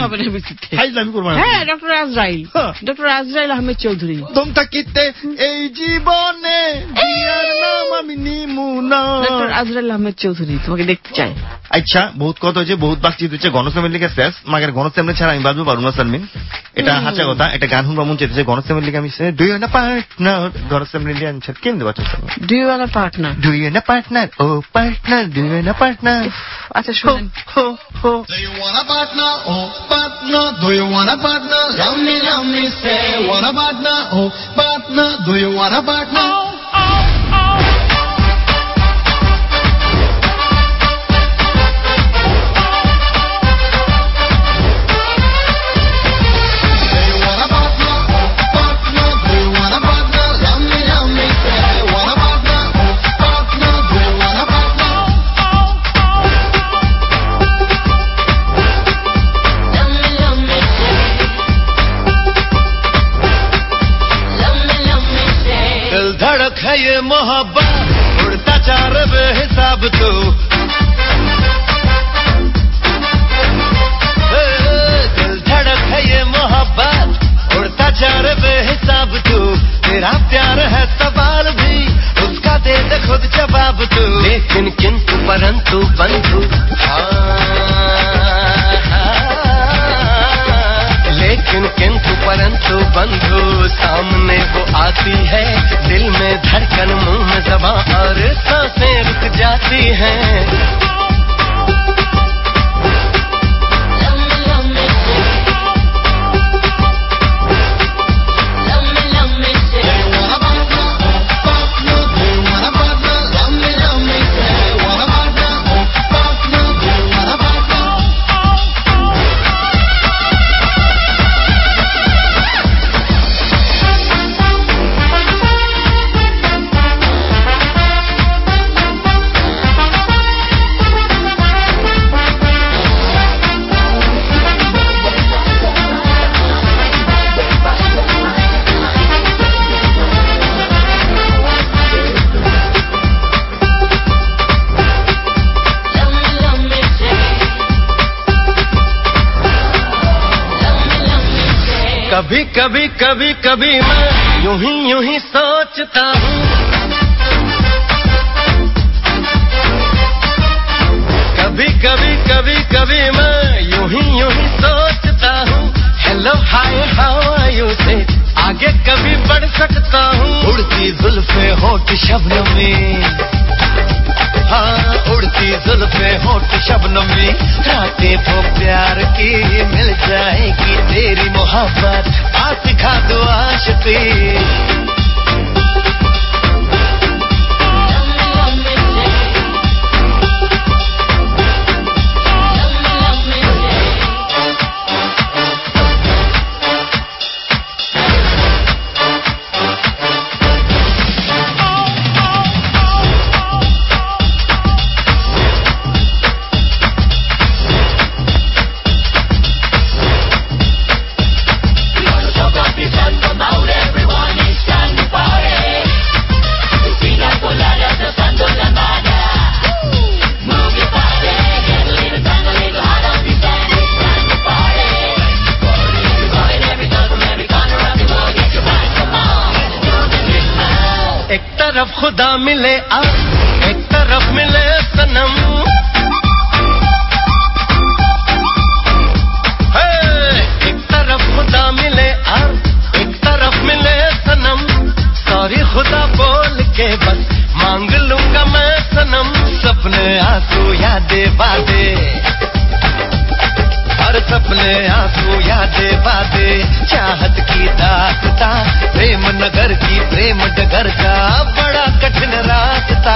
S6: ডক্টর আজরাইল আহমেদ চৌধুরী।
S5: দম থাকিতে এই জীবনে বিয়ার নাম আমি নিমু না।
S6: ডক্টর আজরাইল আহমেদ চৌধুরী তোমাকে দেখতে চাই।
S5: আচ্ছা বহুত কথা হয়েছে, বহুত বাকচিত হচ্ছে, গণশ্যামের লিগে শেষ, মাগের গণশ্যামের ছাড়া আমি বাঁচবো পারবো না শারমিন, এটা হাঁচা কথা। একটা গান শুনবা মন চাইতেছে গণশ্যামের লিগে, আমি ডু ইউ না পার্টনার, গণশ্যামের লিগে আনসার কেন দেবা চাচ্ছি,
S6: do you know partner,
S5: do you know partner, ও partner, do you know partner.
S6: আচ্ছা শুনেন,
S3: Do you want a partner? Oh, partner. Do you want a partner? Love me, say, want a partner? Oh, partner. Do you want a partner?
S5: धड़क है ये मोहब्बत उड़ता चार बेहिसाब तो, दिल धड़क है ये मोहब्बत उड़ता चार बेहिसाब तो, तेरा प्यार है सवाल भी उसका दे दे खुद जवाब तू, लेकिन किंतु परंतु बंधु, लेकिन किंतु परंतु बंधु सामने वो आती है, दिल में धड़कन मुंह में ज़बां और सांसें रुक जाती हैं।
S4: कभी कभी कभी कभी मैं यूं ही सोचता हूँ कभी कभी कभी कभी मैं यूं ही सोचता हूँ hello hi how are you से आगे कभी बढ़ सकता हूँ उड़ती जुल्फे होठ शबनम में हाँ उड़ती जुल्फे होठ शबनम में रातें वो प्यार की मिल जाएगी तेरी मोहब्बत बात सिखा दो आशिकी खुदा मिले आ एक तरफ मिले सनम एक तरफ खुदा मिले आ एक तरफ मिले सनम सॉरी खुदा बोल के बस मांग लूंगा मैं सनम सपने आंसू यादें बातें हर सपने आंसू यादें बातें चाहत की दास्तां प्रेम नगर की प्रेम डगर का बड़ा कठिन रास्ता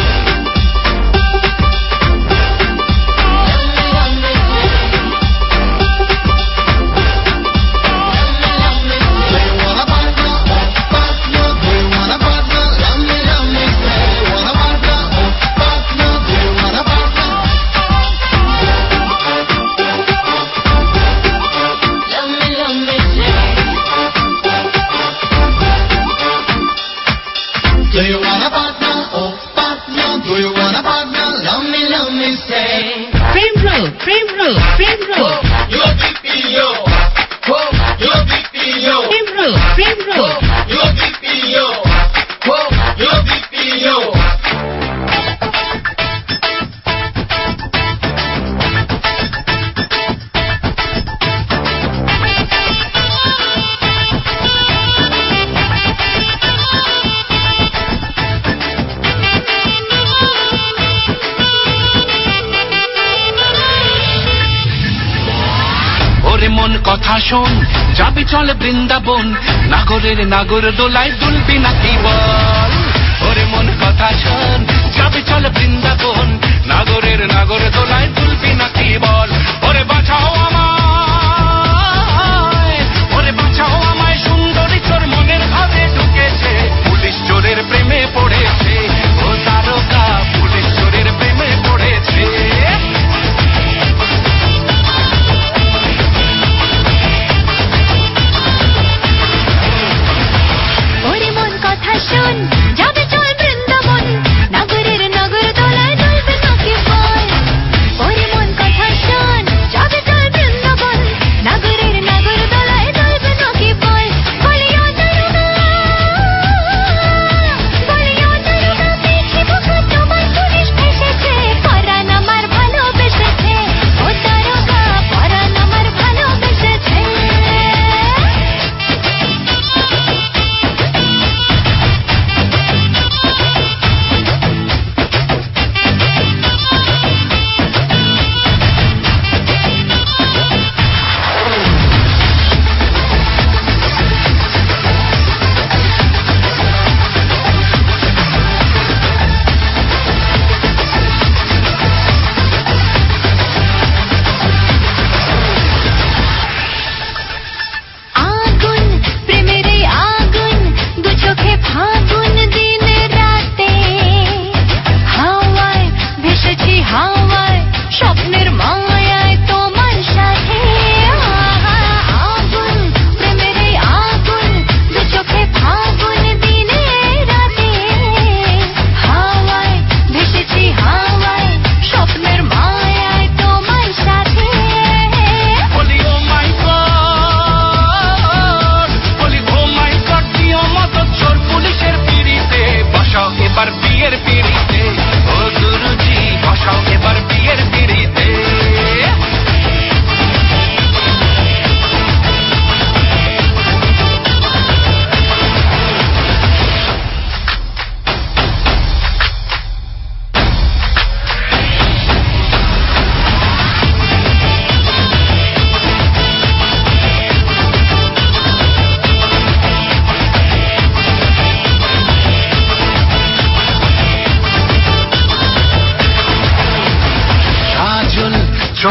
S3: Do you want a partner? Oh, partner. Do you want a partner? Love me, say.
S2: Prem Road.
S3: Whoa, you're BPO. Whoa, you're BPO.
S2: Prem Road.
S3: Whoa, you're BPO. Whoa, you're BPO.
S4: মন কথা শোন যাবি চলে বৃন্দাবন নাগরের নাগর দোলায় দুলবি নাকি বল ওরে মন কথা শোন যাবি চলে বৃন্দাবন নাগরের নাগর দোলায় দুলবি নাকি বল ওরে বাঁচাও আমায় সুন্দরী তোর মনের ভাবে ঢুকেছে পুলিশ চোরের প্রেমে পড়েছে ও তারকা পুলিশ চোরের প্রেমে পড়েছে
S2: শোন যাবে চল বৃন্দাবন নাগরের নাগর দোলায় দুলবে নাকি বল ওরে মন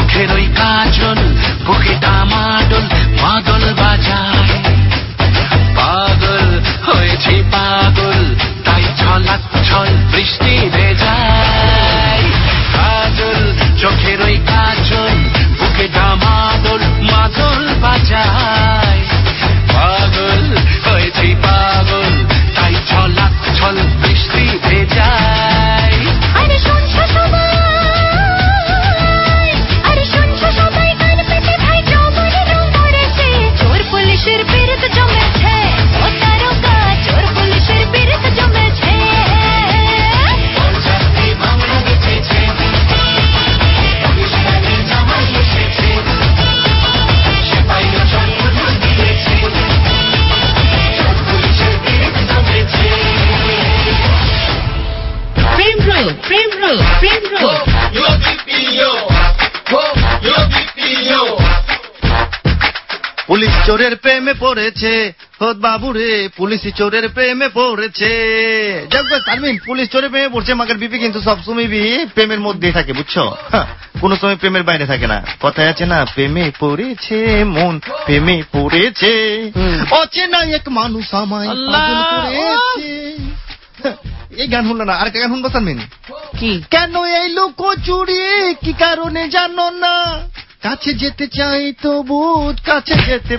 S4: চোখের ওই কাজল বুকে ডামাডোল মাদল বাজায় পাগল হয়েছি পাগল তাই ছলাৎ ছল বৃষ্টি ভেজায় কাজল চোখের ওই কাজল বুকে ডামাডোল মাদল বাজায় পাগল হয়েছি পাগল তাই ছলাৎ ছল বৃষ্টি ভেজায়
S2: আরে শুনছো সবাই কান পেতে ভাই জমরে রং পড়েছে চোর পুলিশের বিরুদ্ধ জমেছে ও তারকা চোর পুলিশের বিরুদ্ধ জমেছে বাংলা বেঁচেছে পুলিশের জামাই এসেছে সেপাইও চল দিয়েছে চোর পুলিশের বিরুদ্ধ জমেছে প্রেম রোল
S5: পুলিশ চোরের প্রেমে পড়েছে হোদ বাবু রে পুলিশ চোরের প্রেমে পড়েছে শারমিন পুলিশ চোরের প্রেমে পড়ছে মাগের বিপি কিন্তু সবসময় প্রেমের মধ্যেই থাকে বুঝছো কোন সময় প্রেমের বাইরে থাকে না কথায় আছে না প্রেমে পড়েছে মন প্রেমে পড়েছে অচেনা এক মানুষ আমায় পাগল করেছে এই গান শুনলো না আরেকটা গান শুনবো শারমিন
S6: কি
S5: কেন এই লোক চুরি কি কারণে জানো না কাছে যেতে চাই তবু কাছে যেতে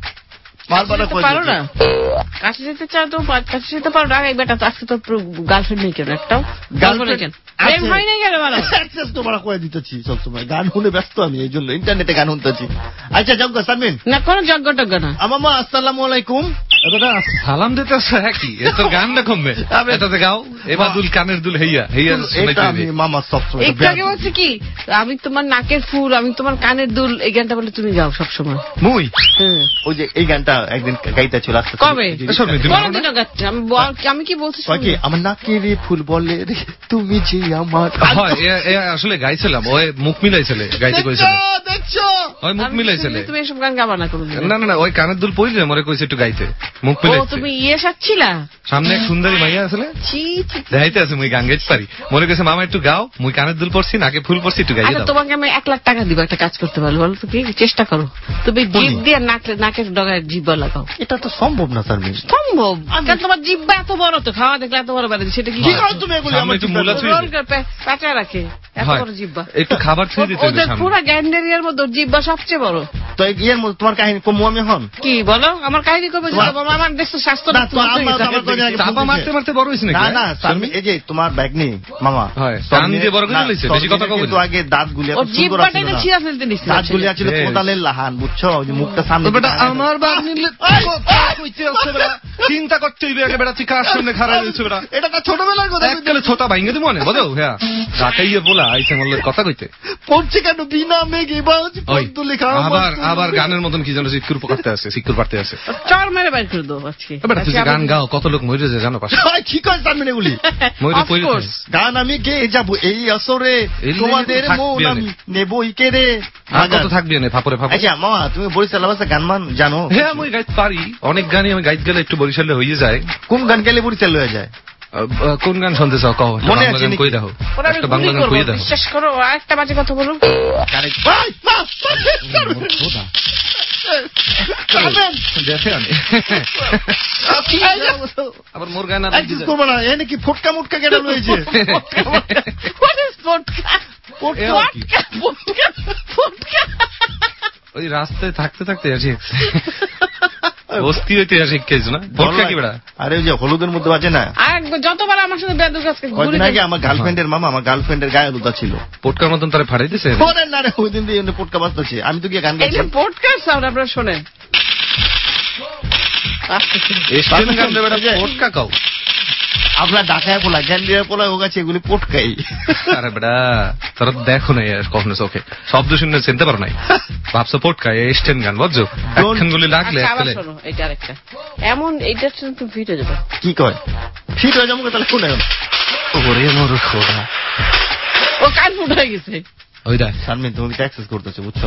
S6: পারো না কাছে যেতে চাও তো কাছে যেতে পারো না এই বেটা আজকে তো গার্লফ্রেন্ড নেই কেন একটাও গার্লফ্রেন্ড প্রেম হয় নাই কেন বলো
S5: অ্যাক্সেস তো বড় করে দিতেছি সবসময় গান শুনে ব্যস্ত আমি এই জন্য ইন্টারনেটে গান শুনতেছি আচ্ছা যাও শারমিন
S6: না কোনো যজ্ঞ টজ্ঞ না
S5: আমামা আসসালামু আলাইকুম
S7: সালাম দিতেছ কি এত গান না কমবে এটাতে গাও এবার দুল কানের দুল হইয়া হইয়া
S5: এটা আমি মামা সবসময়
S6: একটাকে বলছে কি আমি তোমার নাকের ফুল আমি তোমার কানের দুল এই গানটা বলে তুমি গাও সবসময়
S5: মুই ওই যে এই গানটা একদিন গাইতে ছিল
S6: কবে কোনদিনও গাচ্ছে আমি কি বলছি
S5: কি আমার নাকের ফুল বলে তুমি যে আমার
S7: হয় আসলে গাইছিলাম ওই মুখ মিলাইছিলে গাইতে কইছিল
S5: দেখছো
S7: ওই মুখ মিলাইছিলে
S6: তুমি এসব গান গাবা না কোন
S7: না ওই কানের দুল পইলে মরে কইছে একটু গাইতে মুখ মিলাইছে
S6: ও তুমি সাচ্ছিলা
S7: সামনে এক সুন্দরী মাইয়া আসলে দেখাইতে আছে মুই গান গাইতে পারি মনে কইছে মামা একটু গাও মুই কানের দুল পরছি নাকে ফুল পরছি একটু গাইতে দাও
S6: তোমাকে আমি 1 লাখ টাকা দিব একটা কাজ করতে পারবো বলো তুমি চেষ্টা করো তুমি জিভ দিয়ে নাকের ডগায় জিভ লাগাও
S5: এটা তো সম্ভব না স্যার
S6: সম্ভব কারণ তোমার জিহ্বা এত বড় তো খাওয়া দেখলে এত বড় বেড়ে সেটা কি
S5: করো তুমি এগুলো
S7: আমার একটু মুলা ছুঁই
S6: পেঁচা রাখে এত বড় জিহ্বা
S7: একটু খাবার ছুঁই দিতে
S6: ওদের পুরো গ্যান্ডেরিয়ার মধ্যে জিহ্বা সবচেয়ে বড়
S5: তো এর মধ্যে তোমার কাহিনী কম আমি হন
S6: কি বলো আমার কাহিনী কবে আমার দেশ তো স্বাস্থ্য
S7: চাপা মারতে মারতে বড় হইছে নাকি
S5: না এই যে তোমার ব্যাগনি মামা
S7: কান দিয়ে বড় করে লইছে বেশি কথা কইবে
S5: তো আগে দাঁত গুলি
S6: ও জিহ্বাটা না ছিঁড়া ফেলতে নিছে
S5: দাঁত গুলি ছিল কোদালের লাহান বুঝছো ওই যে মুখটা সামনে
S7: বেটা আমার বাপ নিলে কইতে আছে বেটা চিন্তা করতে হইবে আগে বেটা তুই কার সামনে খাড়া হইছে বেটা
S5: এটা তো ছোটবেলার কথা
S7: এককালে ছোট ভাইঙ্গে দি মনে বুঝো হ্যাঁ ঢাকাইয়ে বলা আইছে মল্লের কথা কইতে
S5: পড়ছে কেন বিনা মেঘে বাজ পদ্ম লেখা
S7: আবার গানের মতন কি জানো সিকুর পকাতে আছে সিকুর পারতে আছে
S6: চর মেরে বাইর করে দাও আজকে
S7: বেটা তুই গান গাও কত লোক মরে যায় জানো পাশে
S5: কি কইছ আমি এগুলি
S7: মরে কইরে
S5: গান আমি গে যাব এই আসরে তোমাদের মন আমি নেবই কে রে
S7: কত থাকবি না ফাপরে ফাপরে
S5: আচ্ছা মামা তুমি বরিশাল ভাষা গান মান জানো
S7: হ্যাঁ আমি গাইতে পারি অনেক গানই আমি গাইতে গেলে একটু বরিশালে হয়ে যায়
S5: কোন গান গেলে বরিশাল হয়ে যায়
S7: কোন গান শুনতে চাও কও
S5: মনে আছে
S7: কই দাও একটা বাংলা গান কই দাও
S6: বিশ্বাস করো আরেকটা বাজে কথা বলুন
S7: দেখে আমি আবার মোর গান
S5: করবো না এ নাকি ফটকা মুটকা কেটে রয়েছে
S7: ওই রাস্তায় থাকতে থাকতে আসি বস্তি হইতে শিখেছো না ফটকা কি বেড়া
S5: আরে ওই যে হলুদের মধ্যে আছে না
S6: যতবার আমার সাথে বেদুর কাছে
S5: কদিন আগে আমার গার্লফ্রেন্ডের মামা আমার গার্লফ্রেন্ডের গায়ে হলুদা ছিল
S7: পটকার মতন তারে ফাড়াই দিছে
S5: না রে ওই দিন দিয়ে পটকা বাজতেছে আমি তো গিয়ে গান গাইছি
S6: পটকার সাউন্ড আপনারা শোনেন
S7: এস্টেন গান দেবে পটকা কাও
S5: আপনার ঢাকায় পোলা গ্যান্ডিয়া পোলা ও গাছে এগুলি পটকাই
S7: আরে বেটা তোরা দেখো না কখনো চোখে শব্দ শুনে চিনতে পারো নাই ভাবছো পটকা এস্টেন গান বুঝছো একখানগুলি লাগলে
S6: এটা আরেকটা এমন এইটা তুমি ফিট হয়ে যাবে
S5: কি কয় ফিট হয়ে যাবো তাহলে কোন
S7: ওরে মোর খোদা
S6: ও কান ফুট হয়ে গেছে
S5: ওই দেখ শারমিন তুমি অ্যাক্সেস করতেছো বুঝছো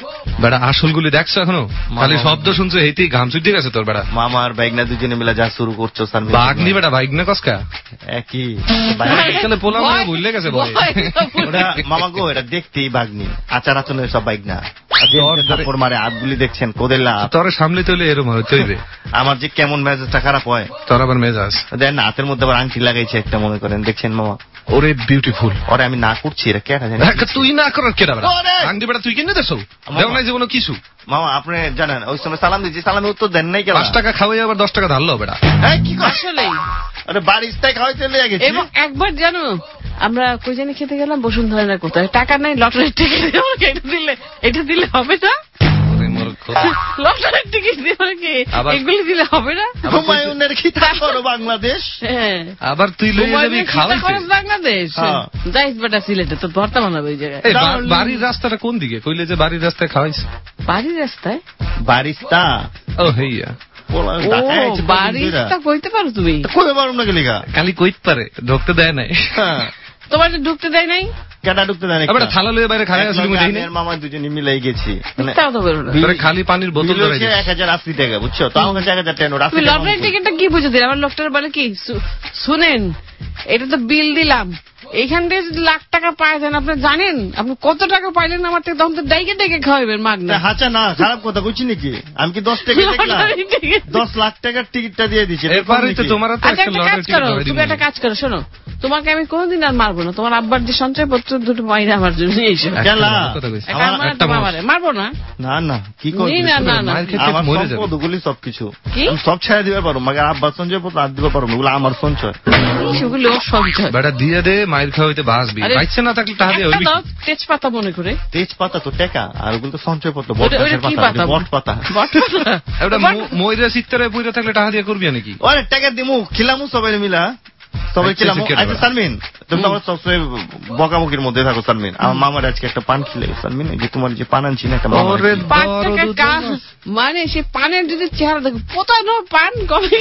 S7: বেটা আসলগুলি দেখছো এখনো? খালি শব্দ শুনছো, এইতেই ঘাম ছুটে গেছে তোর বেটা।
S5: মামার বাইগনা দুজনে মিলে যা শুরু করছো স্যার।
S7: বাগনি বেটা বাইগনা কসকা
S5: একই
S7: পোলা মানে ভুলে গেছে ভয়।
S5: ওটা মামা গো, এটা দেখতেই বাগনি, আচার আচরণের সব বাইগনা। মারে হাতগুলি দেখছেন কোদেলা,
S7: তোর সামনে তৈলে এরম হইবে।
S5: আমার যে কেমন মেজাজটা খারাপ হয়।
S7: তোর আবার মেজাজ
S5: দেন না, হাতের মধ্যে আবার আংটি লাগাইছে একটা, মনে করেন দেখছেন মামা।
S7: ওরে বিউটিফুল।
S5: ওরে আমি না করছি, এটা কেটা জানি।
S7: তুই না করার কেটা বেটা? আংটি বেটা তুই কিনে দেছো? দেও নাই জীবনে কিছু?
S5: মামা আপনি জানেন ওই সময় সালাম দিয়েছি, সালামে উত্তর দেন নাই কেন?
S7: 5 টাকা খাওয়াই আবার 10 টাকা ধারলো বেটা।
S5: কি আসলে আরে বাড়িটাই খাওয়াইতে লেগে গেছি।
S6: এবং একবার জানো আমরা কই জানি খেতে গেলাম বসুন্ধরা না কোথায়, টাকা নাই, লটারির টিকিট এটা দিলে হবে না? লটারির টিকিট দিয়ে এগুলি দিলে হবে না?
S5: হুমায়ুনের খিতা করো বাংলাদেশ।
S7: আবার তুই লইয়ে যাবি খাওয়াইছিস
S6: বাংলাদেশ। যাইস বেটা সিলেটে তো ভর্তা বানাবে ওই জায়গায়।
S7: বাড়ির রাস্তাটা কোন দিকে? কইলে যে বাড়ির রাস্তায় খাওয়াইছে।
S6: বাড়ির রাস্তায়?
S5: বারিস্তা।
S7: ও হেইয়া
S6: বারিস্তা কইতে পারো তুমি?
S5: কইতে পারো না গেলিগা,
S7: খালি কইতে পারে, ঢুকতে দেয় নাই।
S6: তোমার ঢুকতে দেয় নাই?
S5: কেটা ঢুকতে দেয় নাই?
S7: আবার থালা লইয়ে বাইরে খাওয়া আসলে
S5: মামা দুজনে মিলাই গেছি,
S7: খালি পানির বোতল
S5: 1080 টাকা, বুঝছো? তো আমার কাছে 1000 টাকা নোট।
S6: লটারি টিকিটটা কি বুঝে দিল? আমার লোকটার বলে কি, শুনেন এটা তো বিল দিলাম, এইখান থেকে যদি লাখ টাকা পায় দেন, আপনি জানেন আপনি কত টাকা পাইলেন আমার থেকে? তখন তো ডাইকে ডেকে খাওয়াবেন মাগনা।
S5: হাঁচা না, খারাপ কথা কইছি নাকি? আমি কি 10 টাকা দেখলাম? 10 লাখ টাকার টিকিটটা দিয়ে দিচ্ছি।
S6: তুমি একটা কাজ করো, শোনো, তোমাকে আমি কোনদিন আর মারবো না। তোমার আব্বার যে সঞ্চয়পত্র দুটো মাইরা আমার জন্য মারবো না।
S5: না না, কি করবি? আমার সম্পদগুলি সবকিছু সব ছেড়ে দিতে পারো, মাকে আব্বার সঞ্চয়পত্র আর দিতে পারো, ওগুলো আমার সঞ্চয়।
S6: সেগুলো সঞ্চয়
S7: বেটা দিয়ে দে, মায়ের খাওয়াইতে বাঁচবি, বাইছে না থাকলে টাকা দিয়ে হইবি।
S6: তেজপাতা মনে করে,
S5: তেজপাতা তো টাকা, আর ওগুলো তো সঞ্চয়পত্র। বট পাতা
S7: এটা ময়রা সিত্তারে বইরা থাকলে টাকা দিয়ে করবি নাকি?
S5: অনেক টাকা দিমু, খিলামু সবাই মিলা, সবাই খিলামু। আচ্ছা সালমিন, তুমি তো আমার সবসময় বকাবকির মধ্যে থাকো সালমিন। আমার মামার আজকে একটা পান খিলে, সালমিন যে তোমার যে পান আনছি না, একটা
S6: মানে সে পানের যদি চেহারা দেখো, পোতানো পান কবে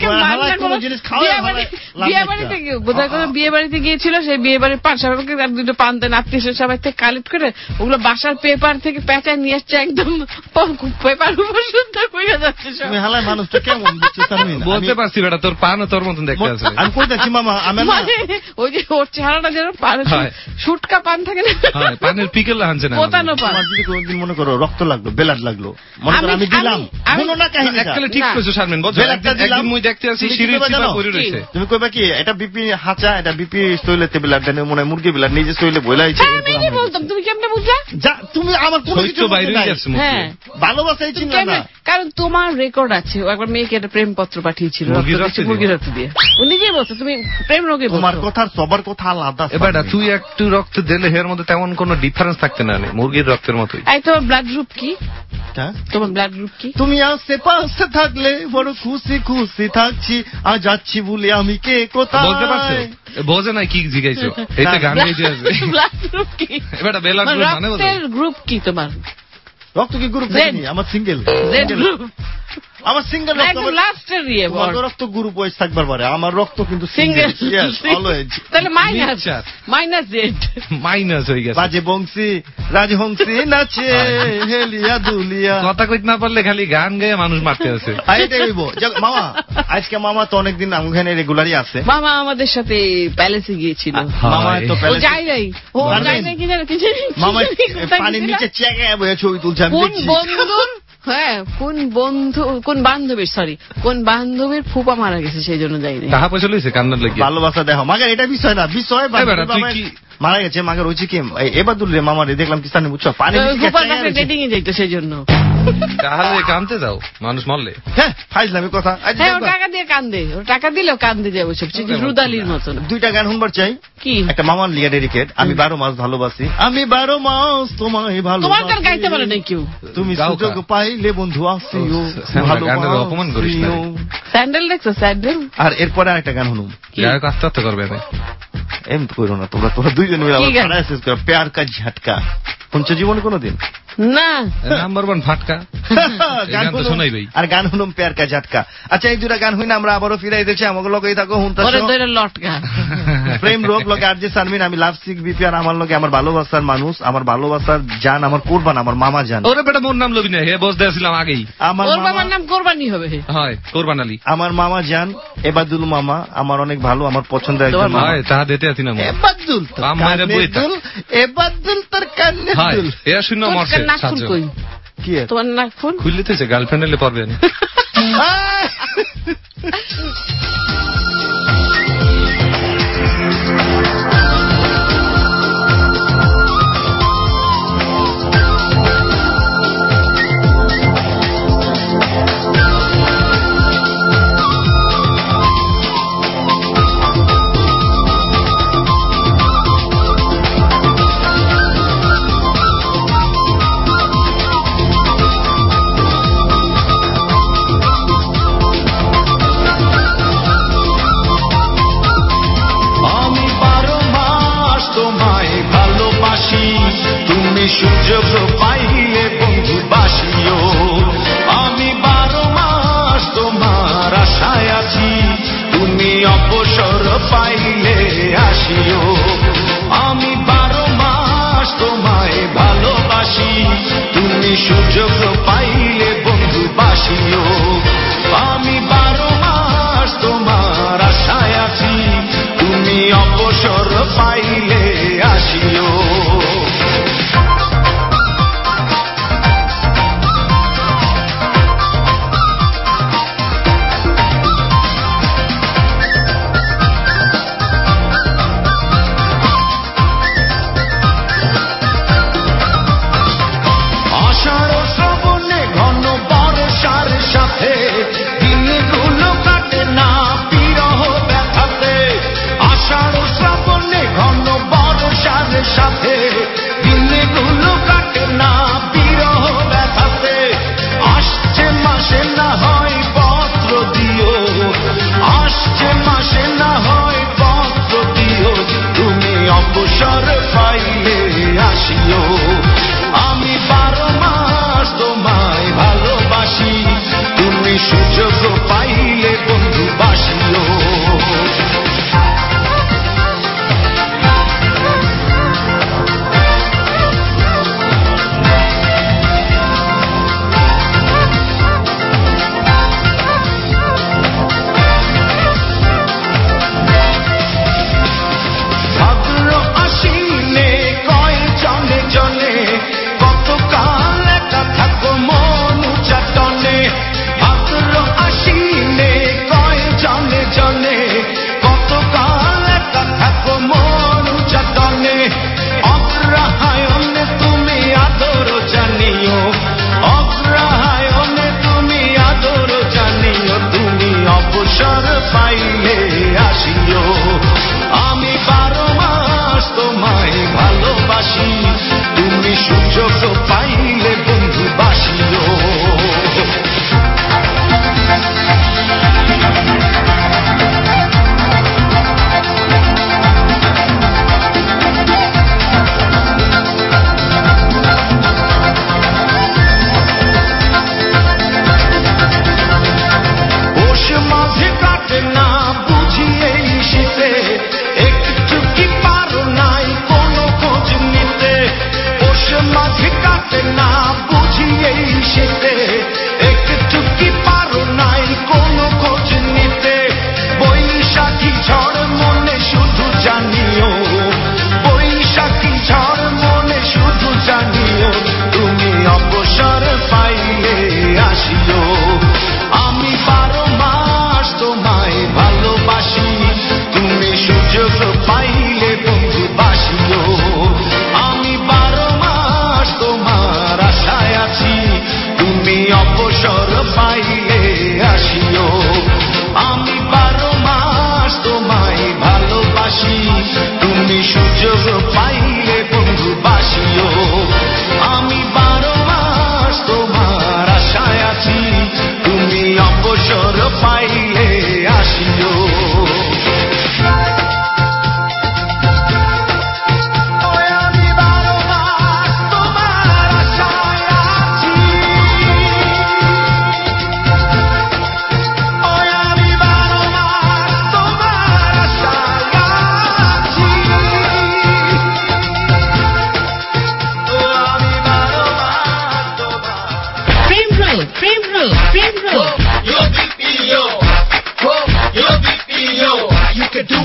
S6: বিয়ে বাড়িতে গিয়েছিল, সেই বিয়ে বাড়ির পান সবাইকে আর দুটো পান দেন আত্মীয় সবাই থেকে কালেক্ট করে, ওগুলো বাসার পেপার থেকে প্যাঁচায় নিয়ে আসছে, একদম পেপার উপর সুন্দর হয়ে যাচ্ছে।
S5: মানুষটা কেমন
S7: বলতে পারছি বেটা, তোর পানও তোর মতন দেখতে আছে।
S5: আমি কইতাছি মামা, আমি
S6: ওই যে ওর চেহারাটা যেন সুটকা পান থাকে না,
S7: পানের পিকেল আনছে না।
S6: পোতানো পান।
S5: যদি কোনদিন মনে করো রক্ত লাগলো, বেলাড লাগলো, মনে করো আমি দিলাম, শুনো না কাহিনী
S7: একচুয়ালি ঠিক কইছো শারমিন, বল একদিন মুই দেখতে আসি সিঁড়ির চিপা পড়ে রইছে,
S5: তুমি কইবা কি এটা বিপি হাঁচা, এটা বিপি শৈলেতে বেলাড দেন, মনে মুরগি বেলাড নিজে শৈলে বইলাইছে।
S6: আমি কি বলতাম, তুমি কেমনে বুঝা?
S5: যা তুমি আমার কোনো কিছু
S7: বাইরে যাচ্ছে।
S6: হ্যাঁ,
S5: ভালোবাসাই চিন্তা না,
S6: কারণ তোমার রেকর্ড আছে। একবার মেয়েকে একটা প্রেমপত্র পাঠিয়েছিল মুরগির রক্ত দিয়ে, ও নিজেই বলছে তুমি প্রেম রোগে।
S5: তোমার কথা সবার কথা আলাদা।
S7: এবার তুই একটু রক্ত দিলে এর মধ্যে তেমন কোনো ডিফারেন্স থাকতে না, মুরগির রক্তের মতোই।
S6: এই তোমার ব্লাড গ্রুপ কি? তোমার ব্লাড গ্রুপ কি?
S5: তুমি আশেপাশে থাকলে বড় খুশি খুশি থাকছি, আর যাচ্ছি বলে আমি কে কোথায়।
S7: বলতে পারছো? বোঝে নাই কি জিজ্ঞাসো, এইটা গান গাইতে আছে।
S6: ব্লাড গ্রুপ কি?
S7: এবারে ব্লাড গ্রুপ মানে বলো, রক্তের
S6: গ্রুপ কি তোমার?
S5: রক্ত কি গ্রুপ দেখিনি, আমার সিঙ্গেল। জেড গ্রুপ, আমার সিঙ্গেল রক্ত।
S6: লাস্টের ইয়ে বল,
S5: তোমার রক্ত গ্রুপ ওয়াইজ থাকবার পারে, আমার রক্ত কিন্তু সিঙ্গেল। Yes always.
S6: তাহলে মাইনাস জেড,
S7: মাইনাস হয়ে গেছে।
S5: বাজে বংশী রাজহংসী নাচে হেলিয়া দুলিয়া।
S7: কথা কইতে না পারলে খালি গান গায়ে মানুষ মারতে আছে।
S5: এইটাই হইব। মামা আজকে মামা তো অনেকদিন ওখানে রেগুলারই আছে।
S6: মামা আমাদের সাথে প্যালেসে গিয়েছিল।
S5: মামা তো প্যালেসে
S6: যাই নাই, ও যাই নাই কি জানো, কিছু
S5: মামা পানির নিচে চেকে বসে ছবি তুলছে। আমি দেখছি
S6: হ্যাঁ, কোন বান্ধবীর ফুপা মারা গেছে, সেই জন্য যাইনি।
S7: টাকা পয়সা লইছে কান্নার লাগি।
S5: ভালোবাসা দেখো মাগের, এটা বিষয় না, বিষয় মারা গেছে মাগের হচ্ছে কি এবার দুলে মামার দেখলাম কিস্তানি, বুঝছো পানি
S6: ডেটিং এ যাইতো সেই জন্য।
S7: তাহলে কানতে যাও, মানুষ মরলে।
S5: হ্যাঁ ফাইজলামি কথা।
S6: হ্যাঁ, ও টাকা দিয়ে কান্দে, ও টাকা দিলেও কান্দে যাবো সব রুদালির মতন।
S5: দুইটা গান শুনবার চাই। কি? একটা মামার লিয়া ডেডিকেট, আমি 12 মাস ভালোবাসি, আমি 12 মাস তোমায় ভালোবাসি।
S6: তোমার গান গাইতে পারে না কেউ।
S5: তুমি সুযোগ পাইলে বন্ধু আসিও,
S7: গানের অপমান করিস না।
S6: স্যান্ডেল দেখছো? স্যান্ডেল।
S5: আর এরপরে আরেকটা গান শুনুম।
S7: গায়ক আত্মহত্যা করবে না,
S5: এম তো করো না তোমরা দুইজন মিলে প্যার কা ঝাটকা শুনছো জীবনে কোনোদিন?
S6: না।
S7: নাম্বার 1 ফাটকা। গান তো শোনাই ভাই
S5: আর গান শুনুম প্যার কা ঝাটকা। আচ্ছা এই দুটা গান হইনা আমরা আবারও ফিরাই দিচ্ছি আমাকে লগেই থাকো হুনতা
S6: লটকা
S5: প্রেম রোগ লগে আর যে সারমিন আমি লাভ সিক বিপি আর আমার লগে আমার ভালোবাসার মানুষ আমার ভালোবাসার জান আমার কোরবান আমার মামা জান।
S7: ওরে বেটা মোর নাম লবি না হে বস দিয়েছিলাম আগেই
S5: আমার
S6: মামার নাম কোরবানি হবে
S7: হয় কোরবান আলী
S5: আমার মামা জান এবাদুল মামা আমার অনেক ভালো আমার পছন্দের একজন মামা
S7: হয় তাহা দিতে আছি না
S5: এবাদুল
S7: আমারে বইতা
S5: এবাদুল তোর কানে দুল
S7: এ শুনো মরছে সাজো
S5: কি
S6: তোমার নাক ফুল
S7: খুললিতেছে গার্লফ্রেন্ড এলে পারবেন
S3: সুযোগ পাইলে বন্ধু বাসিও আমি 12 মাস তোমার আশায় আছি তুমি অবসর পাইলে আসিও আমি 12 মাস তোমায় ভালোবাসি তুমি সুযোগ পাইলে বন্ধু বাসিও আমি 12 মাস তোমার আশায় আছি তুমি অবসর পাইলে আসিও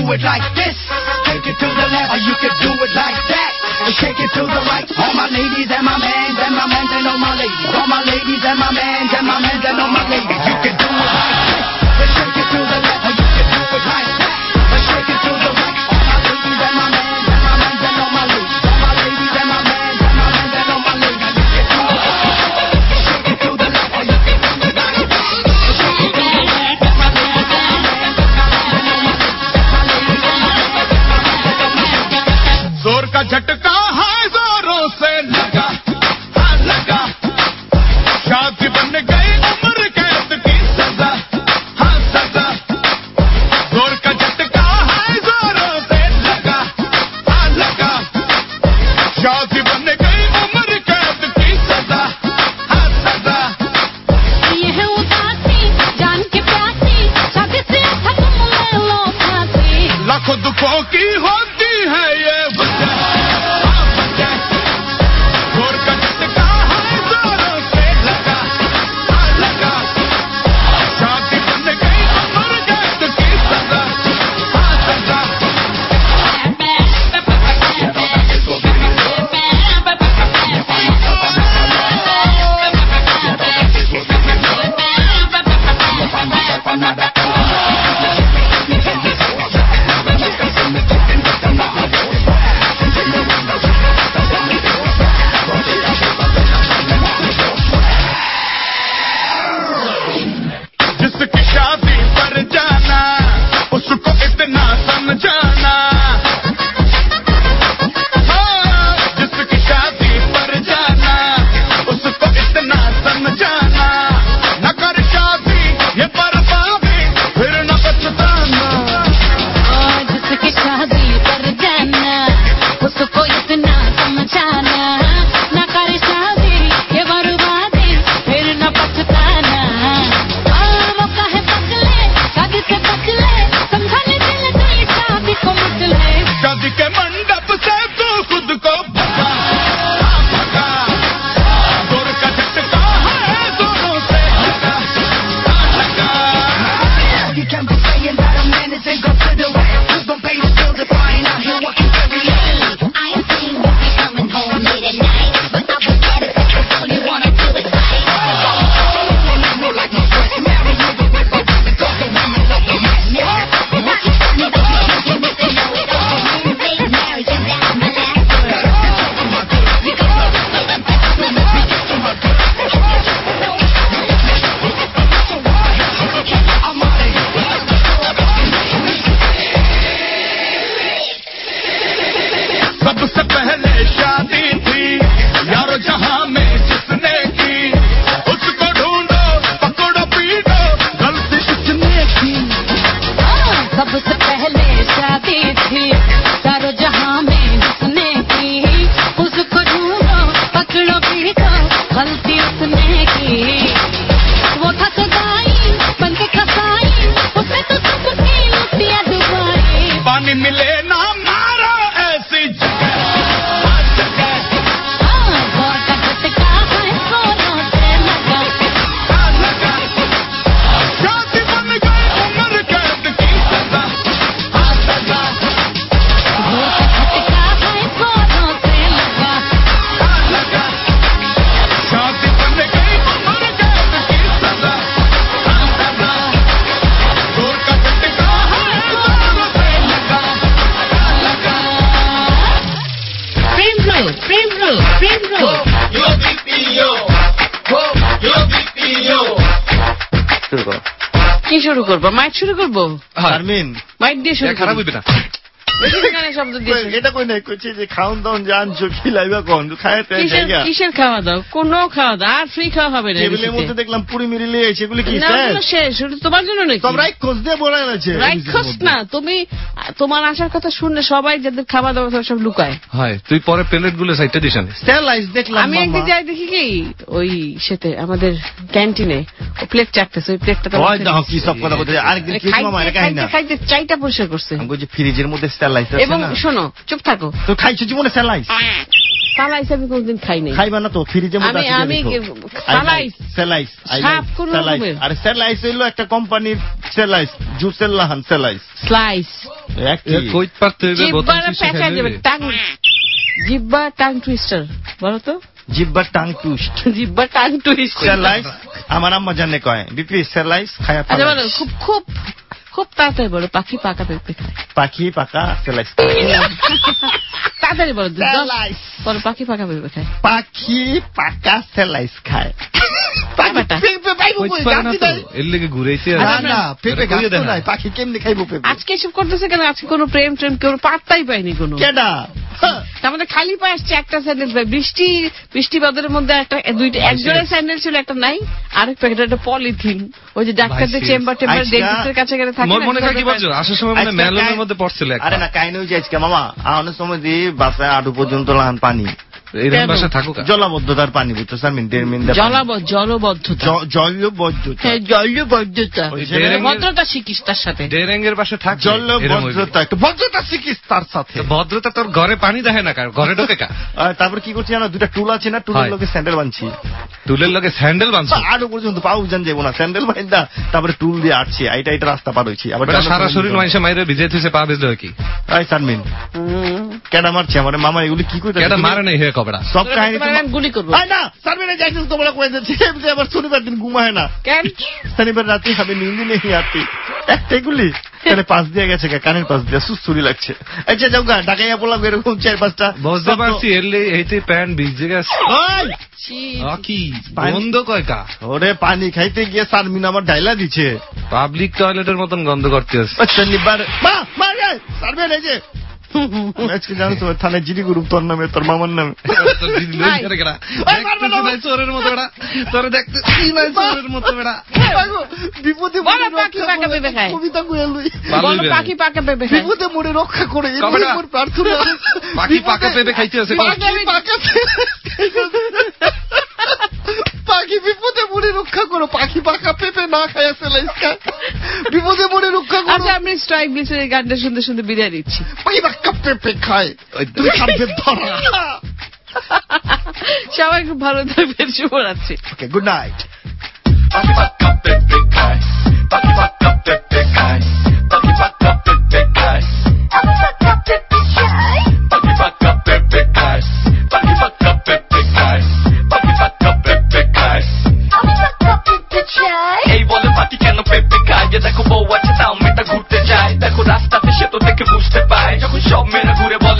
S4: it like this. Take it to the left, or you can do it like that. And shake it to the right. All my ladies and my mans and my mans and all my ladies. All my ladies and my mans and my mans and all my ladies. You can do it like this. And shake it to the left, or you can do it like that. And shake it to the right. All my ladies and my mans and my mans and all my ladies. All my ladies and my mans and my mans and all my ladies. You can do it like this. Shake it to the left, or you can do it like that. And shake it to the right. All my ladies and my mans and my mans and all my ladies.
S3: जोर का झटका है जोरों से लगा, हाँ लगा, शादी बन गई उम्र कैद की सजा, हाँ सजा, जोर का झटका है जोरों से लगा, हाँ लगा, शादी बन गई उम्र कैद की सजा, हाँ सजा।
S2: ये है उदासी जान के प्यासी, शादी से अच्छा तुम ले लो फांसी।
S3: लाखों दुखों की होती है ये वजह, जोर का झटका है जोरों से लगा, हाँ लगा, शादी बन गई उम्र कैद की सजा, हाँ सजा। जिसकी शादी पर जाना उसको इतना समझाना, हाँ, जिसकी शादी पर जाना उसको इतना समझाना, न कर शादी ये बर्बादी फिर न पछताना।
S2: जिसकी शादी पर जाना उसको इतना समझाना, न कर शादी ये बर्बादी फिर न पछताना। वो कहे बदले शादी से बदले, समझाने दिल गई शादी को मसले।
S3: शादी के मंडप से तू खुद को भगा, हाँ भगा, जोर का झटका है जोरों से लगा, हाँ लगा।
S4: You can't be saying that a man isn't considerate. Who's gonna pay the bills if I ain't out here working every day?
S2: I ain't saying you be coming home late at night, but I will get it if that's all you wanna do is fight.
S4: More like my friend. Marry you, but with my woman, cause the women love the man.
S2: And I keep telling you, you need to know it all. Fake marriage and that's my last word. You go,
S4: I'm out of here.
S3: सबसे पहले शादी थी यारो जहां में जिसने की, उसको ढूंढो पकड़ो पीटो गलती किसने की।
S2: सबसे पहले शादी थी सारो जहां में जिसने की, उसको ढूंढो पकड़ो पीटो गलती उसने की। वो था सदाई बन के खसाई, उसने तो सबकी लुटिया डुबाई।
S3: पानी मिले ना मारो ऐसी जगह, हर जगह,
S2: जोर का झटका है जोरों से लगा,
S3: हाँ लगा, शादी बन गई उम्र कैद की सजा, हाँ सजा।
S2: जोर का झटका है जोरों से लगा,
S3: हाँ लगा, शादी बन गई उम्र कैद की सजा, हाँ सजा। जोर का झटका है जोरों से लगा, हाँ लगा।
S6: Prem Rog Prem Rog Prem Rog.
S3: Yo BPO, yo BPO।
S5: শুরু করো।
S6: কি শুরু করবো? মাইক শুরু করবো?
S5: আরমিন,
S6: মাইক দিয়ে শুরু
S7: খারাপ
S6: করবো।
S7: হইবে না।
S6: বেশি গানের শব্দ দিয়েছে।
S5: এটা কই নাই কইছে যে খাওন দাওন জানছো কি লাইবা কোন খায়াতে জায়গা
S6: কিসের খাওয়া দাও? কোনো খাওয়া দাও আর ফ্রি খাওয়া হবে না।
S5: টেবিলের মধ্যে দেখলাম পুরি মিরি লিয়ে সেগুলো কি
S6: না,
S5: স্যার?
S6: ওগুলো শেষ। ওটা তোমার জন্য নাকি?
S5: সব রাইখোস দিয়ে বড় আছে
S6: রাইখস না, তুমি তোমার আসার কথা শুনলে সবাই যাদের খাওয়া দাওয়া থাকে সব লুকায়।
S7: হয় তুই পরে প্লেট গুলো সাইডটা দিস না।
S5: স্টাইলাইজ দেখলাম
S6: আমি একদিন যাই দেখি কি ওই সেতে আমাদের ক্যান্টিনে ও প্লেট চাটতেছে, ওই প্লেটটা তো
S5: ওই দেখো কি সব কথা বলতে আরেকদিন কি মামা এটা খাই না
S6: খাইতে চাইটা পরিষ্কার করছে।
S5: আমি কইছি ফ্রিজের মধ্যে স্টাইলাইজ আছে
S6: এবং
S5: না
S6: শোনো, চুপ থাকো।
S5: তো খাইছো জীবনে স্টাইলাইজ
S6: সালাইস আমি কোনদিন খাই নাই।
S5: খাইবা না তো ফ্রিজের মধ্যে আছে
S6: আমি
S5: স্টাইলাইজ স্টাইলাইজ
S6: সাফ কোন রকমের।
S5: আর স্টাইলাইজ হইলো একটা কোম্পানির স্টাইলাইজ জুসেল্লাহান স্টাইলাইজ
S6: স্লাইস
S7: কই পারতে হইবে বোতল
S6: জিব্বার পেঁচা যাবে জিব্বা টাং টুইস্টার বলো তো
S5: জিব্বার টাং টুইস্ট
S6: জিব্বা টাং টুইস্ট
S5: স্যালাইস আমার আম্মা জানে কয় বিপি স্যালাইস খায়া
S6: আচ্ছা বলো খুব খুব খুব তাড়াতাড়ি বলো পাখি পাকা পেঁপে খায়
S5: পাখি পাকা স্যালাইস
S6: তাড়াতাড়ি বলো বলো পাখি পাকা পেঁপে খায়
S5: পাখি পাকা স্যালাইস খায় পাখি কেমনি খাইবো
S6: আজকে এসব করতেছে কেন আজকে কোনো প্রেম ট্রেম কেউ পাত্তাই পাইনি কোনো
S5: কেডা
S6: আমাদের খালি পায়ে আসছে একটা স্যান্ডেল পাই বৃষ্টি বাদলের মধ্যে একটা দুইটা একজোড়া স্যান্ডেল ছিল একটা নাই আরেক প্যাকেট একটা পলিথিন ওই যে ডাক্তারদের চেম্বার ডেন্টিস্টের কাছে গেলে থাকে
S7: মনে হয় কি বলছো আসার সময় মানে মেলনের মধ্যে পড়ছিল
S5: আরে না কাহিনী হয়ে যায় আজকে মামা অনেক সময় দিয়ে বাসায় আডু পর্যন্ত লাহান পানি জলাবদ্ধতার পানি বুঝতো স্যার
S6: ভদ্রতা শিখিস তার সাথে
S5: জলবদ্ধতা একটু ভদ্রতা শিখিস তার সাথে
S7: ভদ্রতা তোর ঘরে পানি দেখে না কার ঘরে ঢোকে কা
S5: তারপর কি করছি জানো দুটা টুল আছে না টুলের লোকে স্যান্ডেল বানছি
S7: টুলের লোকে স্যান্ডেল বানছি
S5: আরো পর্যন্ত পাউ জান যাবো না স্যান্ডেল বাইন্দা তারপরে টুল দিয়ে আটছি এটা রাস্তা পার হয়েছি আবার
S7: সারা শরীর মানুষের মাইরে ভিজে থুইছে পা ভিজলে কি
S5: সানমিন কেডা মারছে আমার মামা এগুলি কি করে
S7: কেডা মারে নাই হে কবড়া
S5: সব কাহিনী
S6: গুলি করবো
S5: না সানমিনে যাইছিস তোমরা কয়ে দিচ্ছে যে আবার শনিবার দিন ঘুমায় না
S6: কেন
S5: শনিবার রাতে আমি নিন্দি নেই আতি একটাই গুলি কানে পাশ দিয়ে গেছে কানের পাশ দিয়ে সুসুরি লাগছে আচ্ছা যাও গা ঢাকাইয়া পড়লাম এরকম 4-5টা
S7: বুঝতে পারছি এলে এইতে প্যান্ট ভিজে গেছে কি গন্ধ কয়কা
S5: ওরে পানি খাইতে গিয়ে সানমিন আমার ডাইলা দিছে
S7: পাবলিক টয়লেটের মতন গন্ধ করতেছে
S5: শনিবার সানমিন এই যে আজকে জানো তো থানায় জিডি গ্রুপ তোর নামে তোর মামার নামে
S7: চোরের মতো বেড়া তোর দেখতে চোরের মতো বেড়া
S5: বিপদে কবিতা
S6: পাখি পাকা পেঁপে
S5: বিপদে মরে রক্ষা করে প্রার্থনা
S7: পাখি পাকা পেঁপে খাইতে আছে
S5: পাখি বিপদে মরে রক্ষা করো পাখি পাকা পেঁপে না খায় স্যালাইস খায় বিপদে মরে রক্ষা করো
S6: আচ্ছা আমি স্ট্রাইক ব্লিসের এই গানটা শুনতে শুনতে বিদায় দিচ্ছি
S5: পাখি পাকা পেঁপে খায় তুই খাবে ধরা
S6: সবাই খুব ভালো থাকবেন শুভরাত্রি
S5: ওকে গুড নাইট
S3: পাখি পাকা পেঁপে খায় পাখি পাকা পেঁপে খায় পাখি পাকা পেঁপে খায় পাখি পাকা পেঁপে খায় পাখি পাকা পেঁপে খায় পাখি পাকা পেঁপে খায় এই বলে পাখি কেন পেঁপে খায় যে দেখো বউ আছে তাও মেয়েটা ঘুরতে যায় দেখো রাস্তাতে সে তো দেখে বুঝতে পায় যখন সব মেয়েরা ঘুরে বলে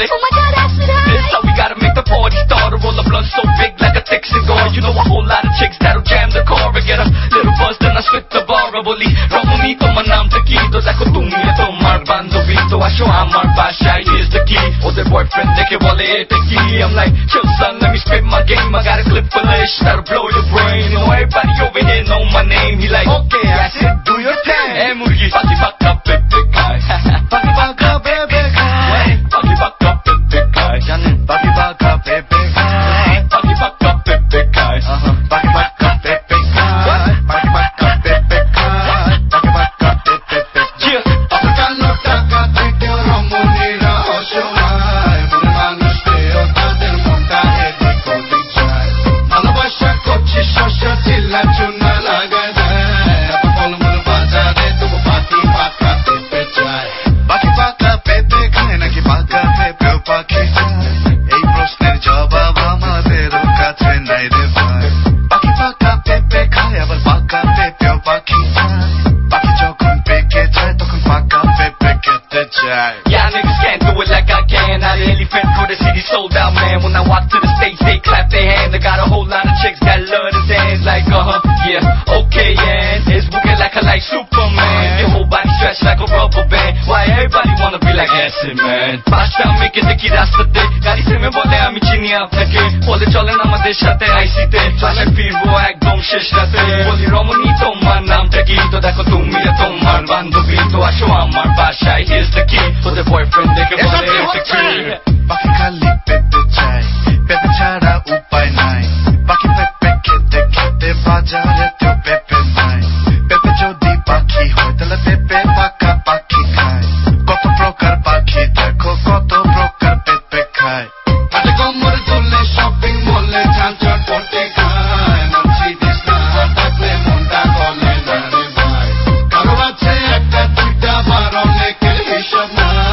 S3: this how we gotta make the party start a roll of blood so big like a thick cigar you know a whole lot of chicks that'll jam the car and get a little buzz then I spit the bar বলি রমণী তোমার নামটা কি তো দেখো তুমি তোমার বান্ধবী তো আসো আমার বাসায় here's the key ওদের বয়ফ্রেন্ড দেখে বলে এটা কি I'm like chill son let me spit my game I got a clip for this that'll blow your brain oh everybody over here know my name he like okay I said do your thing hey মুরগি পাখি পাকা পেঁপে খায় পাখি পাকা পেঁপে খায় পাখি পাকা পেঁপে খায় জানেন পাখি পাকা পেঁপে খায় পাখি পাকা পেঁপে খায় পাখি পাকা পেঁপে খায় পাখি পাকা পেঁপে খায় পাখি পাকা পেঁপে খায় কালো টাকা থেকে রমণীরা অসহায় মনে মানুষ পেয়েও তাদের মনটা এদিক ওদিক যায় ভালোবাসা করছি শস্য চিল্লা চুনা লাগায় দেয় ফলমূল বাজারে তবু পাখি পাকা পেঁপে চায় পাখি পাকা পেঁপে খায় নাকি পাকা পেঁপেও পাখি খায় এই প্রশ্নের জবাব আমাদের কাছে নাই রে ভাই পাখি পাকা পেঁপে খায় আবার পাকা পেঁপেও পাখি খায় পাখি যখন পেকে যায় তখন পাকা পেঁপে খেতে চায় Yeah, niggas can't do it like I can. Now the elephant through the city sold out, man. When I walk to the stage, they clap their hands. I got a whole lot of chicks that love to dance like, yeah, okay, yeah. It's booking like I like Superman. Your whole body stretched like a rubber band. Why everybody wanna be like acid, man? Pasta make it দেখি রাস্তাতে গাড়ি থেমে বলে আমি চিনি আপনাকে বলে চলেন আমাদের সাথে আইসিতে বাসায় ফিরবো একদম শেষ রাতে বলি রমণী তোমার নামটা কি তো দেখো তুমি তোমার বান্ধবী তো আসো আমার বাসায় here's the key ওদের বয়ফ্রেন্ড দেখে বলে এটা কি পাখি খালি পেঁপে চায় পেঁপে ছাড়া উপায় নাই পাখি পেঁপে খেতে খেতে বাজারে তো পেঁপে নাই পেঁপে যদি পাখি হয় তাহলে পেঁপে পাকা পাখি খায় কত প্রকার পাখি দেখো কত প্রকার পেঁপে খায় হাতে কোমর তুলে শপিং মলে ঝাঁঝট পড়তে খায় মার্সিডিজ না থাকলে মনটা গলে না রে ভাই কারো আছে একটা দুইটা বার অনেকের হিসাব নাই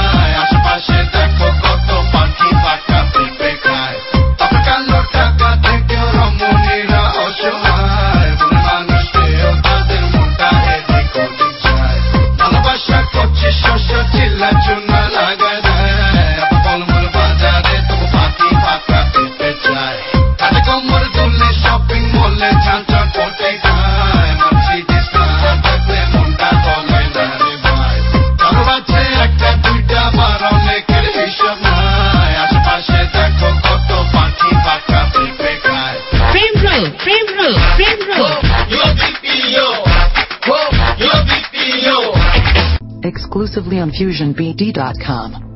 S1: Exclusively on FusionBD.com.